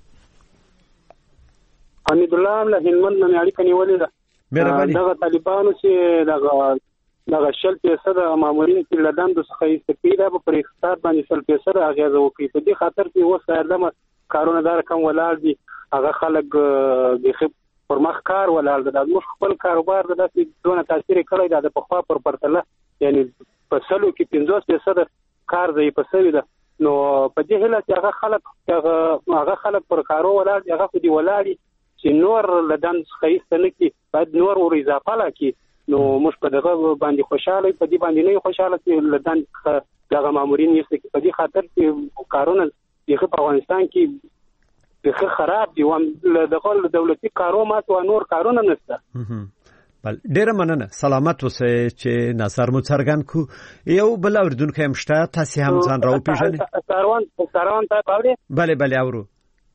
حمید الله له هلمند نه اړیکه نیولې ده مهرباني دغه طالبانو چې دغه دغه شل فیصد مامورین چې لدان د څخه استفاده په پر اقتصاد باندې شل فیصد اغیزه وکړي په دې خاطر کې وسه علامه کارونه دار کم ولاړ دي هغه خلک د پرمخ کار ولاړ ده د خپل کاروبار د داسې دونه تاثیر کړی ده په خوا پر پرتله یعنی په سلو کې پنځوس فیصد کار دی په سوي ده نو په دې هله چې هغه خلک هغه هغه خلک پر کارو ولاړ دي هغه دی ولاړ چې نور لدان څخه نه کی باید نور ور اضافه لکه نو موږ په دغه باندې خوشاله په دې باندې نه خوشاله چې لدان دغه مامورین یې چې په دې خاطر چې کارونه یې په افغانستان کې دغه خراب دي او دغه دولتي کارو مات او نور کارونه نشته بل ډیره مننه سلامت اوسئ چې نظر مو څرګند کو یو بل اوریدونکو هم شته تاسو هم ځان راو پیژنئ سروان سروان ته پاوړي بله بله اورو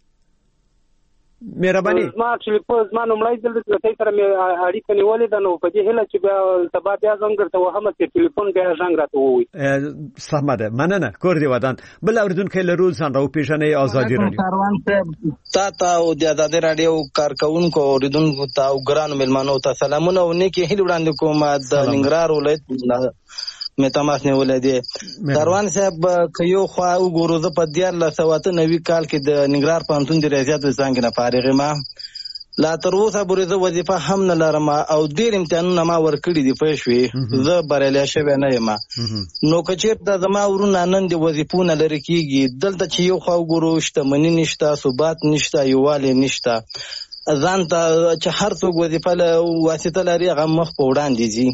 مهرباني ما چې په ځمانو ملای دل د تاسو سره مې اړیکه نیولې ده نو په دې هله چې بیا سبا بیا زنګ درته وهم چې ټلیفون بیا زنګ راته ووي سمه ده مننه کور دی ودان بل اوریدونکو لرو ځان راو پیژنئ آزادی رادیو سروان صاحب تا تا او د آزادی رادیو کارکونکو اوریدونکو ته او ګران ملمنو ته سلامونه او نیکی هیله وړاندې کوم د ننګرهار ولایت مې تماس نیولې دي سروان صاحب کيو خو وګورو د په دیار له سواته نوي کال کې د ننګرهار پانتون د ریاضیات څنګه نه فارغ ما لا تر اوسه پورې زه وظیفه هم نه لرم او ډیر امتحانونه ما ورکړي دي پښوی زه بریالي شوی نه یم نو کچیر د زما ورونه نن د وظیفونه لري کیږي دلته چې یو خو وګورو شتمنی نشته ثبات نشته یواله نشته ځان ته چې هر څوک وظیفه له واسطه لري هغه مخ په وړاندې دي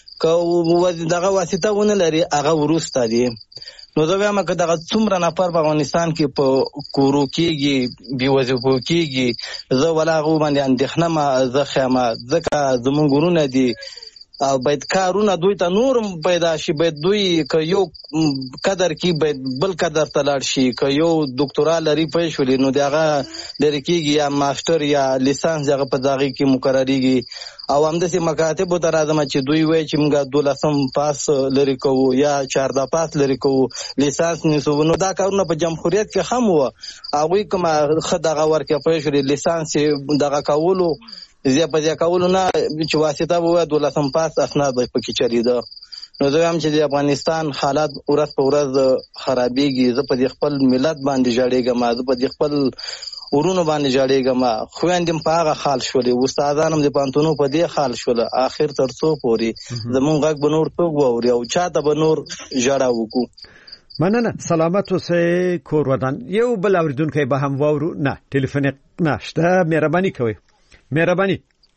که دغه واسطه ونه لري هغه ورسته دي نو زه وایم که دغه څومره نفر په افغانستان کې په کورو کېږي بې وظیفو کېږي زه ولا هغو باندې اندېښنه ما زه ښیم ځکه زمونږ ورونه دي او باید کارونه دوی ته نور پیدا شي باید دوی که یو قدر کې باید بل قدر ته لاړ شي که یو ډاکټورا لري پوه شولې نو د هغه لرې کېږي یا ماسټر یا لیسانس هغه په دغې کې مقرریږي او همداسې مکاتبو ته راځم چې دوی وایي چې موږ دولسم پاس لري کوو یا چارده پاس لري کوو لیسانس نیسو نو دا کارونه په جمهوریت کې هم وه هغوی کومه ښه دغه ورکړه پوه شولې لیسانس یې دغه کولو زه په دې کولو نه چې واسطه به دولسم پاس اسناد به پکې چلیده نو زه هم چې د افغانستان حالات ورځ په ورځ خرابېږي زه په دې خپل ملت باندې ژاړېږم زه په دې خپل ورونو باندې ژاړېږم خویندې په هغه حال شولې استادان هم د پانتونو په دې حال شول آخر تر څو پورې زمونږ غږ به نور څوک واوري او چاته به نور ژړا وکړو مننه سلامت اوسئ کور ودان یو بل اوریدونکی به هم واورو نه ټلیفون نشته مهرباني کوئ مهرباني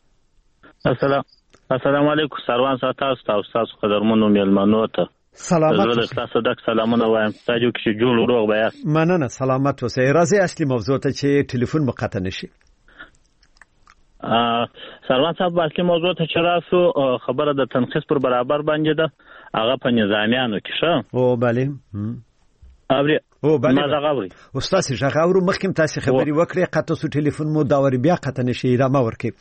السلام السلام علیکم سروان صاحب تاسو تاسو قدرمنو ملمنو ته سلامت زه تاسو دک سلامونه وایم تاسو کې جوړ روغ بیا مننه سلامت اوسئ راځي اصلي موضوع ته چې ټلیفون مقطع نشي سروان صاحب اصلي موضوع ته چې راسو خبره د تنخیص پر برابر باندې ده هغه په نظامیانو کې شه او بله اوري او بله ما زغاوري استاد زغاورو مخکې تاسو خبري وکړې قطه سو ټلیفون مو دا ور بیا قطه نشي را ما ورکې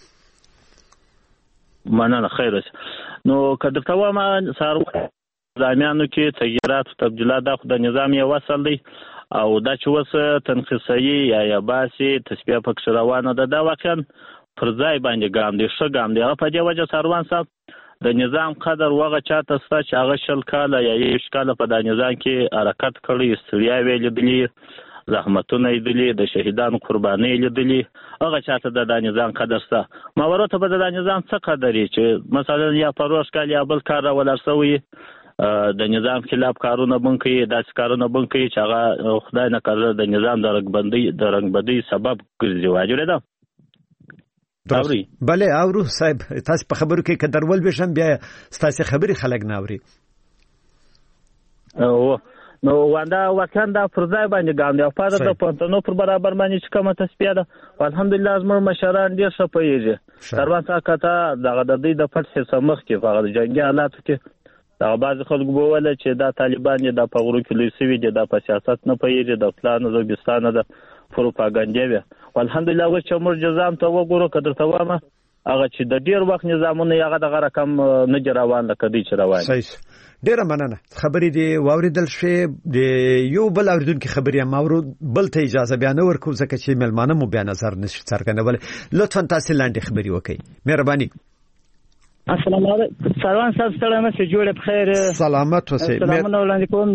مننه خیر نو کله ته ما سارو زامیانو کې تغیرات او تبدیلات د خدای نظام یو وصل دی او دا چې وسه تنخیصي یا یا باسي تسبیح پکې روانه ده دا واقعا پر ځای باندې ګام دي ښه ګام دی په دې وجه سروان صاحب د نظام قدر وغه چاته ست چې هغه شل کاله یا یې شکاله په د نظام کې حرکت کړی استړیا ویل دي زحمتونه لیدلې د شهیدانو قربانۍ لیدلې هغه چاته د نظام قدر ست ما ورته په د نظام څه قدرې چې مثلا یا پروش کال یا بل کار ولا سوی د نظام خلاف کارونه بن کوي داسې کارونه بن کوي چې هغه خدای نه کړه د نظام د رنګبندۍ د رنګبندۍ سبب ګرځي واجب ده اوري بله اورو صاحب تاسو په خبرو کې کډرول بشم بیا تاسو خبري خلک نه اوري او نو وندا وکاندا فرځای باندې ګام دی او پاده د پونتنو پر برابر باندې چې کومه تسبیه ده الحمدلله زموږ مشران ډیر ښه پوهیږي سروان ساکتا دغه د دې د پټ سمخ کې هغه جنگي حالات کې دا بعض خلک بوله چې دا طالبان د پغورو کې لوي سوي دي د سیاست نه پوهیږي د پلان زوبستان د پروپاګاندا وي الحمدلله چې موږ جزام ته وګورو کډر ته وامه هغه چې د ډیر وخت نظامونه هغه د رقم نه جوړوان لکه دي چې روان صحیح ډیره مننه خبرې دی واوریدل شي د یو بل اوریدونکو خبرې ماورو بل ته اجازه بیان ورکو ځکه چې ملمانه مو بیان نظر نشي څرګندول لطفا تاسو لاندې خبرې وکړئ مهرباني السلام علیکم سلام صاحب سلام مشه جوړ بخیر سلامت اوسئ سلامونه وړاندې کوم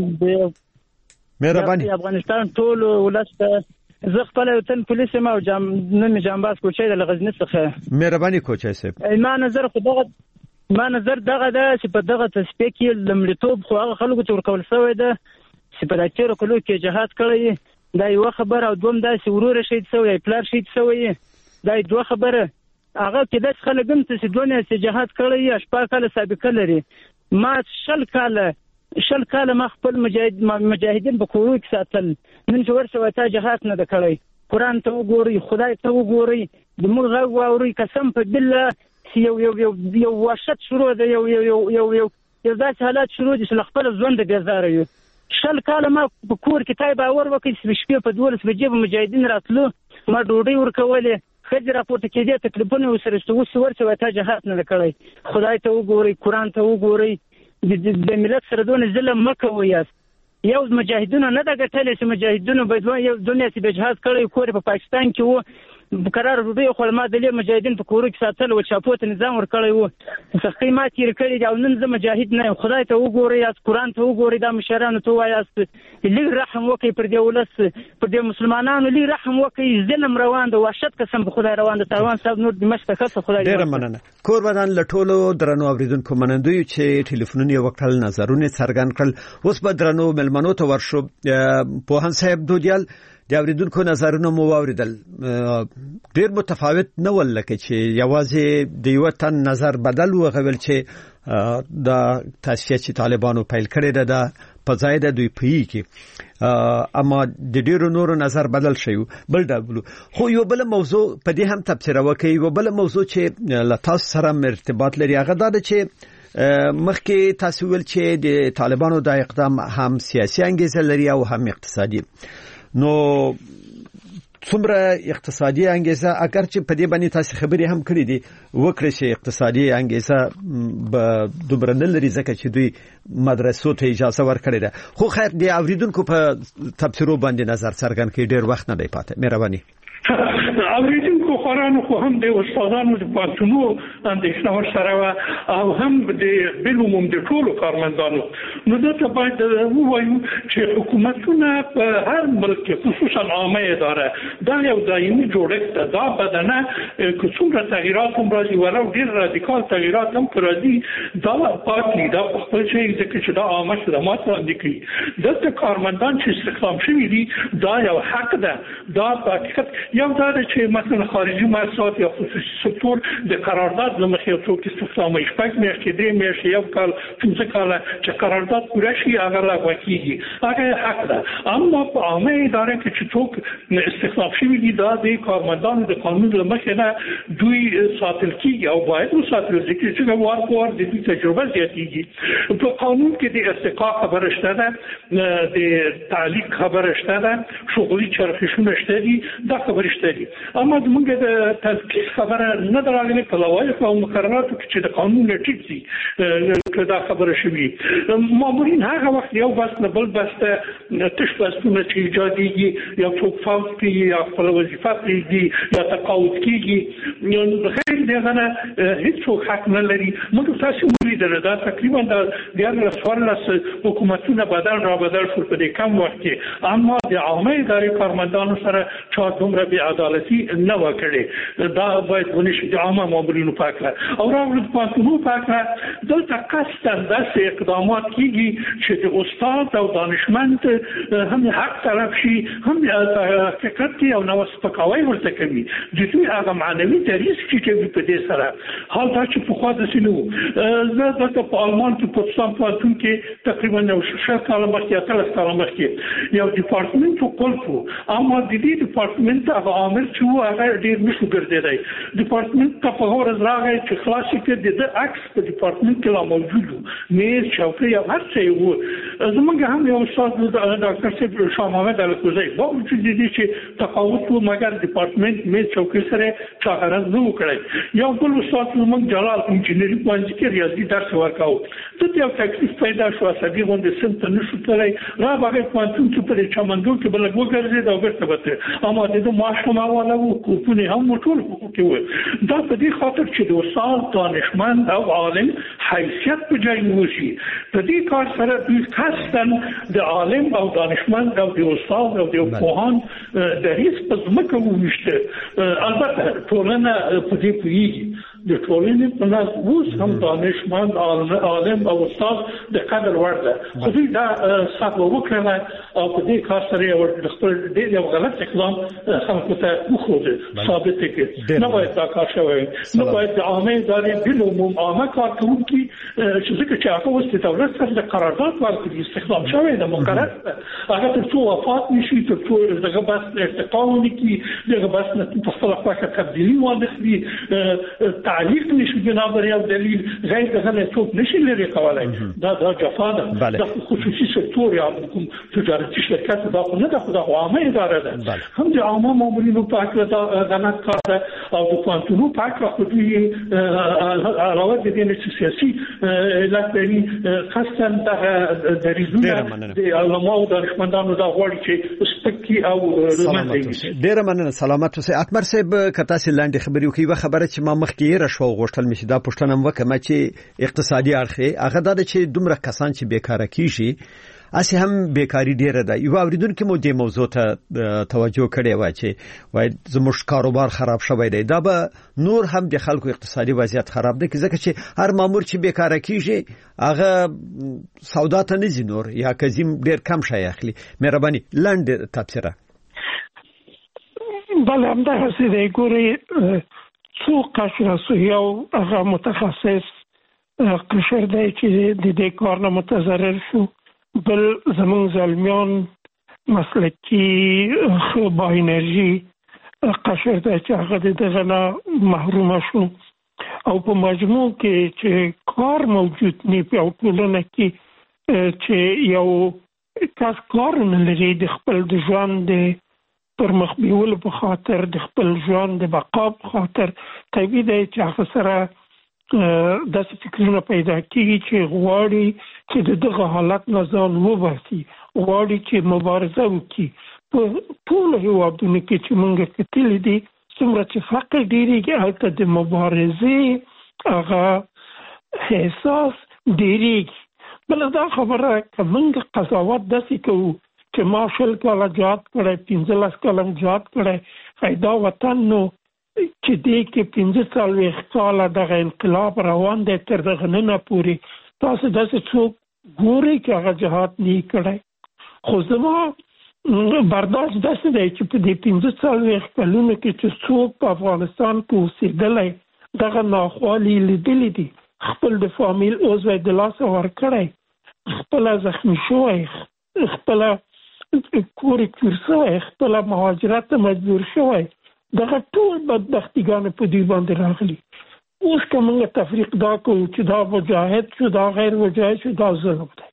د مهرباني افغانستان ټول ولست زه خپل وطن پولیس ما او جام نن جامباز کوچې د غزنی څخه مهرباني کوچې صاحب ما نظر خو دغه ما نظر دغه ده چې په دغه تصفیه کې لمړیتوب خو هغه خلکو ته ورکول شوی ده چې په داتیرو کلو کې جهاد کړی دا یو خبر او دوم دا چې ورور شهید شوی پلار شهید شوی دا دوه خبره هغه کې د خلک هم چې دونه چې جهاد کړی اشپا کله سابقه لري ما شل کاله شل کاله ما خپل مجاهد مجاهدین په کوو کې ساتل نن چې ورسوي تا جهاد نه د کړی قرآن ته وګوري خدای ته وګوري د موږ غږ واوري قسم په بالله یو یو یو یو واشت شروع ده یو یو یو یو یو یو داسې حالات شروع دي چې خپل ژوند بیزاره یو شل کاله ما په کور کې تای باور وکړ چې شپې په دولس بجې به مجاهدین راتلو ما ډوډۍ ورکولې خځه راپورته کېدې تکلیفونه وسره ستو ورته تا جهاد نه کړی خدای ته وګوري قرآن ته وګوري د ملت سره دونه ظلم مکوئ یو مجاهدونو نه د ګټلې چې مجاهدونو به یو دنیا چې جهاد کړی کور په پاکستان کې وو قرار روډي خو ما د مجاهدین په کورو کې ساتل او چاپوت نظام ور کړی وو سختي ما تیر کړی او نن زه مجاهد نه خدای ته وګوري یا قرآن ته وګوري دا مشرانو ته وایاست لږ رحم وکړي پر دې ولس پر دې مسلمانانو لږ رحم وکړي ظلم روان دی وحشت قسم په خدای روان دی تاوان صاحب نور د مشته خاصه خدای ډیر مننه کور بدن لټولو درنو اوریدونکو منندوی چې ټلیفونونه وکړل نظرونه څرګند کړل اوس به درنو ملمنو ته ورشو په هان صاحب دودیال د اوریدونکو نظرونه مو واوریدل ډیر متفاوت نه ول لکه چې یوازې د یو تن نظر بدل وغوړل چې د تاسیس چې طالبانو پیل کړی ده د په ځای د دوی پی کې اما د ډیرو نورو نظر بدل شي بل ډول خو یو بل موضوع په دې هم تفسیر وکړي یو بل موضوع چې له تاسو سره ارتباط لري هغه دا چې مخکې تاسو ول چې د طالبانو د اقدام هم سیاسي انګیزه لري او هم اقتصادي نو څومره اقتصادي انګیزه اگر چې په دې باندې تاسو خبرې هم کړې دي وکړي چې اقتصادي انګیزه به دوبره نه لري ځکه چې دوی مدرسو ته اجازه ورکړي ده خو خیر دی اوریدونکو په تفسیرو باندې نظر څرګند کړي ډیر وخت نه دی پاتې مهرباني اوریدونکو خورانو خو هم د استادانو د پاتونو اندېښنه ورسره او هم د بلوموم د ټولو کارمندانو نو دلته باید ووایو چې حکومتونه په هر ملک کې خصوصا عامه اداره دا یو دایمي جوړښت ده دا بدنه که څومره تغییرات هم راځي ولو ډېر رادیکال تغییرات هم راځي دا پاتې دا په خپل شي ځکه چې دا عامه خدمات وړاندې کوي دلته کارمندان چې استخدام شوي دي دا یو حق ده دا په حقیقت یو دا چې مثلا خارجي مؤسسات یا خصوصي سکتور د قرارداد لمخې یو څوک استخدامي شپږ میاشتې درې میاشتې یو کال پنځه کاله چې قرارداد پوره شي هغه لغوه کیږي هغه حق ده اما په عامه اداره کې چې څوک استخدام شوي دي دا د کارمندانو د قانون لمخې نه دوی ساتل کیږي او باید وساتل شي چې وار په وار د دوی تجربه زیاتېږي په قانون کې د استقا خبره شته ده د تعلیق خبره شته ده شغلي چرخشونه شته دي دا خبره شته دي اما موږ د تذکیر خبره نه دراغلي په لوایح او مقرراتو کې چې د قانون ټیټ دي کدا خبره شوي مامورین هغه وخت یو بس نه بل بس ته تش بسونه چې ایجاديږي یا څوک فوت کیږي یا خپل وظیفه پرېږدي یا تقاعد کیږي نو خیر دغه نه هیڅ حق نه لري موږ تاسو ولیدل دا تقریبا د دیار څوارلس حکومتونه بدل را بدل شول په دې کم وخت کې اما د عامه ادارې کارمندانو سره چا دومره بې عدالتي نه وکړي دا باید ونشي د عامه مامورینو په اړه او راوړل پاتونو په اړه دلته قصداً داسې اقدامات کیږي چې د استاد او دانشمند هم حق طرف شي هم حقیقت او نو سپکاوی ورته کوي د دوی هغه معنوي دریس چې په دې سره حال دا چې په خوا د سينو زه دلته په آلمان کې پوتسام پاتون کې تقریبا یو شل کال مخکې اتلس کال مخکې یو ډپارټمنټ وکولفو اما د دې ډپارټمنټ هغه عامل چې هغه ډیر نشو ګرځیدای ډپارټمنټ ته په هور راغی چې خلاص کړي د عکس په ډپارټمنټ کې لا موجود و میز چوکۍ او هر څه و زمونږ هم یو استاد ډاکټر صاحب شاه محمد الکوزی با وجود دي چې تفاوت و مګر ډپارټمنټ میز چوکۍ سره چاغرز نه وکړي یو بل استاد زمونږ جلال انجینری پوهنځي کې ریاضي درس ورکاو ته یو تکلیف پیدا شو سړي غونډه سمته نشو تلای را باغې پوهنتون کې په چمندو کې بل وګرځي دا ورته وته اما د ماشوم والا وو کوپونه هم ټول حقوق وو دا په دې خاطر چې د استاد دانشمند او عالم حیثیت په ځای وشي په دې کار سره دوی خاصن د عالم او دانشمند او د استاد او د پوهان د هیڅ په ځمکه وشته البته ټولنه په دې پیږي د ټولنې په ناس اوس هم دانشمند عالم او استاد د قدر وړ ده خو دوی دا صاحب وکړه او په دې کار سره یو خپل ډېر یو غلط اقدام خلکو ته وښوده ثابت کړي نه باید دا کار شوی نه باید د عامه ادارې بالعموم عامه کارکوونکي چې ځکه چې هغه اوس د دولت سره د قرارداد ورکړي استخدام شوی د مقرر هغه تر څو وفات نشي تر څو دغه بس ارتقا ونکړي دغه بس په خپل خپل تبدیلی واخلي تعلیق نشي بنابر یو دلیل غیر دغه څوک نشي لري کولای دا دا جفا ده د خصوصي سکتور یا کوم تجارتي شرکت دا نه ده خو عامه اداره ده هم د عامه مامورینو په اړه دا غنات کار ده او د پانتونو په اړه خو دوی علاوه د دې چې سیاسي لکه خاصه د دریزونه د علماء او دانشمندانو دا غوړي چې سپکی او ډیره مننه سلامت اوسئ اتمر صاحب کته سي لاندې خبري کوي خبره چې ما مخکې رشوه غوښتل مې دا پښتنه وکړه چې اقتصادي اړخ هغه دا چې دومره کسان چې بیکاره کیږي اسی هم بیکاری ډیره ده یو اوریدونکو مو د موضوع ته توجه کړې و چې وای زموږ کاروبار خراب شوی دی دا به نور هم د خلکو اقتصادي وضعیت خراب دی ځکه چې هر مامور چې بیکاره کیږي هغه سودا ته نه ځي نور یا کزیم ډیر کم شي اخلي مهرباني لاندې تفسیره بله همدغه څه دی ګوري څو قشر یو هغه متخصص قشر دی چې د دې کار نه متضرر شو بل زمون زلمیان مسلکی با انرژي قشر دی چې هغه دغه نه محروم شو او په مجموع کې چې کار موجود نه په ټولنه کې چې یو کس کار نه لري د خپل د ژوند د پرمخ بیول په خاطر د خپل ژوند د بقا په خاطر طبیعي دی چې هغه سره داسې فکرونه پیدا کیږي چې غواړي چې دغه حالت نه ځان وباسي غواړي چې مبارزه وکړي په ټول هیوادونو کې چې موږ کتلې دي څومره چې فقر ډېرېږي هلته د مبارزې هغه احساس ډېرېږي بله دا خبره که موږ قضاوت داسې کوو چې ما شل کاله جهاد کړی پنځلس کاله جهاد کړی دا وطن نو چې دې کې پنځه څلوېښت کاله دغه انقلاب روان دی تر دغه ننه پورې تاسو داسې څوک ګورئ چې هغه جهاد نه کړی خو زما برداشت داسې دی چې په دې پنځه څلوېښت کلونو کې چې څوک په افغانستان کې اوسېدلی دغه ناخوالې لیدلې دي خپل د فامیل عضو د لاسه ورکړی خپله زخمي شوی خپله کور یې کور شوی خپله مهاجرت ته مجبور شوی دغه ټول بدبختیګان په دې باندې راغلي اوس که موږ تفریق دا کوو چې دا مجاهد شو دا غیر مجاهد شو دا ظلم دی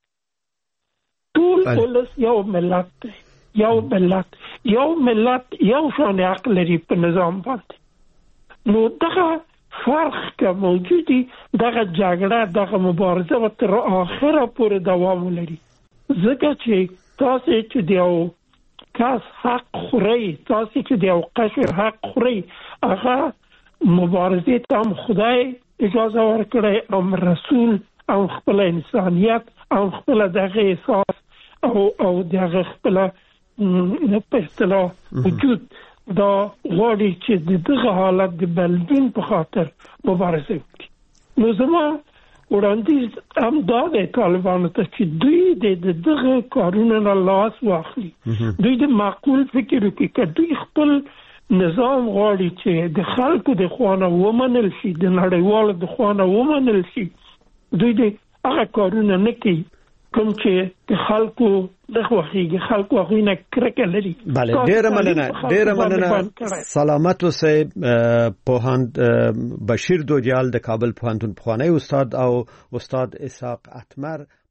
ټول ولس یو ملت دی یو ملت یو ملت یو شان حق لري په نظام باندې نو دغه فرق که موجودي دغه جګړه دغه مبارزه به تر آخره پورې دوام ولري ځکه چې تاسې چې د یو کس حق خوري تاسو چې د یو قشر حق خوري هغه مبارزې ته هم خدای اجازه ورکړي او رسول او خپل انسانیت او خپل دغه احساس او او دغه خپل په اصطلاح وجود دا غواړي چې دغه حالت د بلبین په خاطر مبارزه وکړي. نو زما وړاندیز هم دا د طالبانو ته چې دوی د دغه کارونو نه لاس واخلي، دوی د معقول فکر وکړي که دوی خپل نظام غواړي چې د خلکو د خوانه ومنل شي، د نړیوالو د خوانه ومنل شي، دوی د هغه کارونه نه کوي کوم چې د خلکو د خوښیږي، خلکو هغوی نه کرکه لري. بله، ډېره مننه ډېره مننه. سلامت اوسئ. پوهاند بشیر دوجال د کابل پوهنتون پخوانی استاد او استاد اسحاق اتمر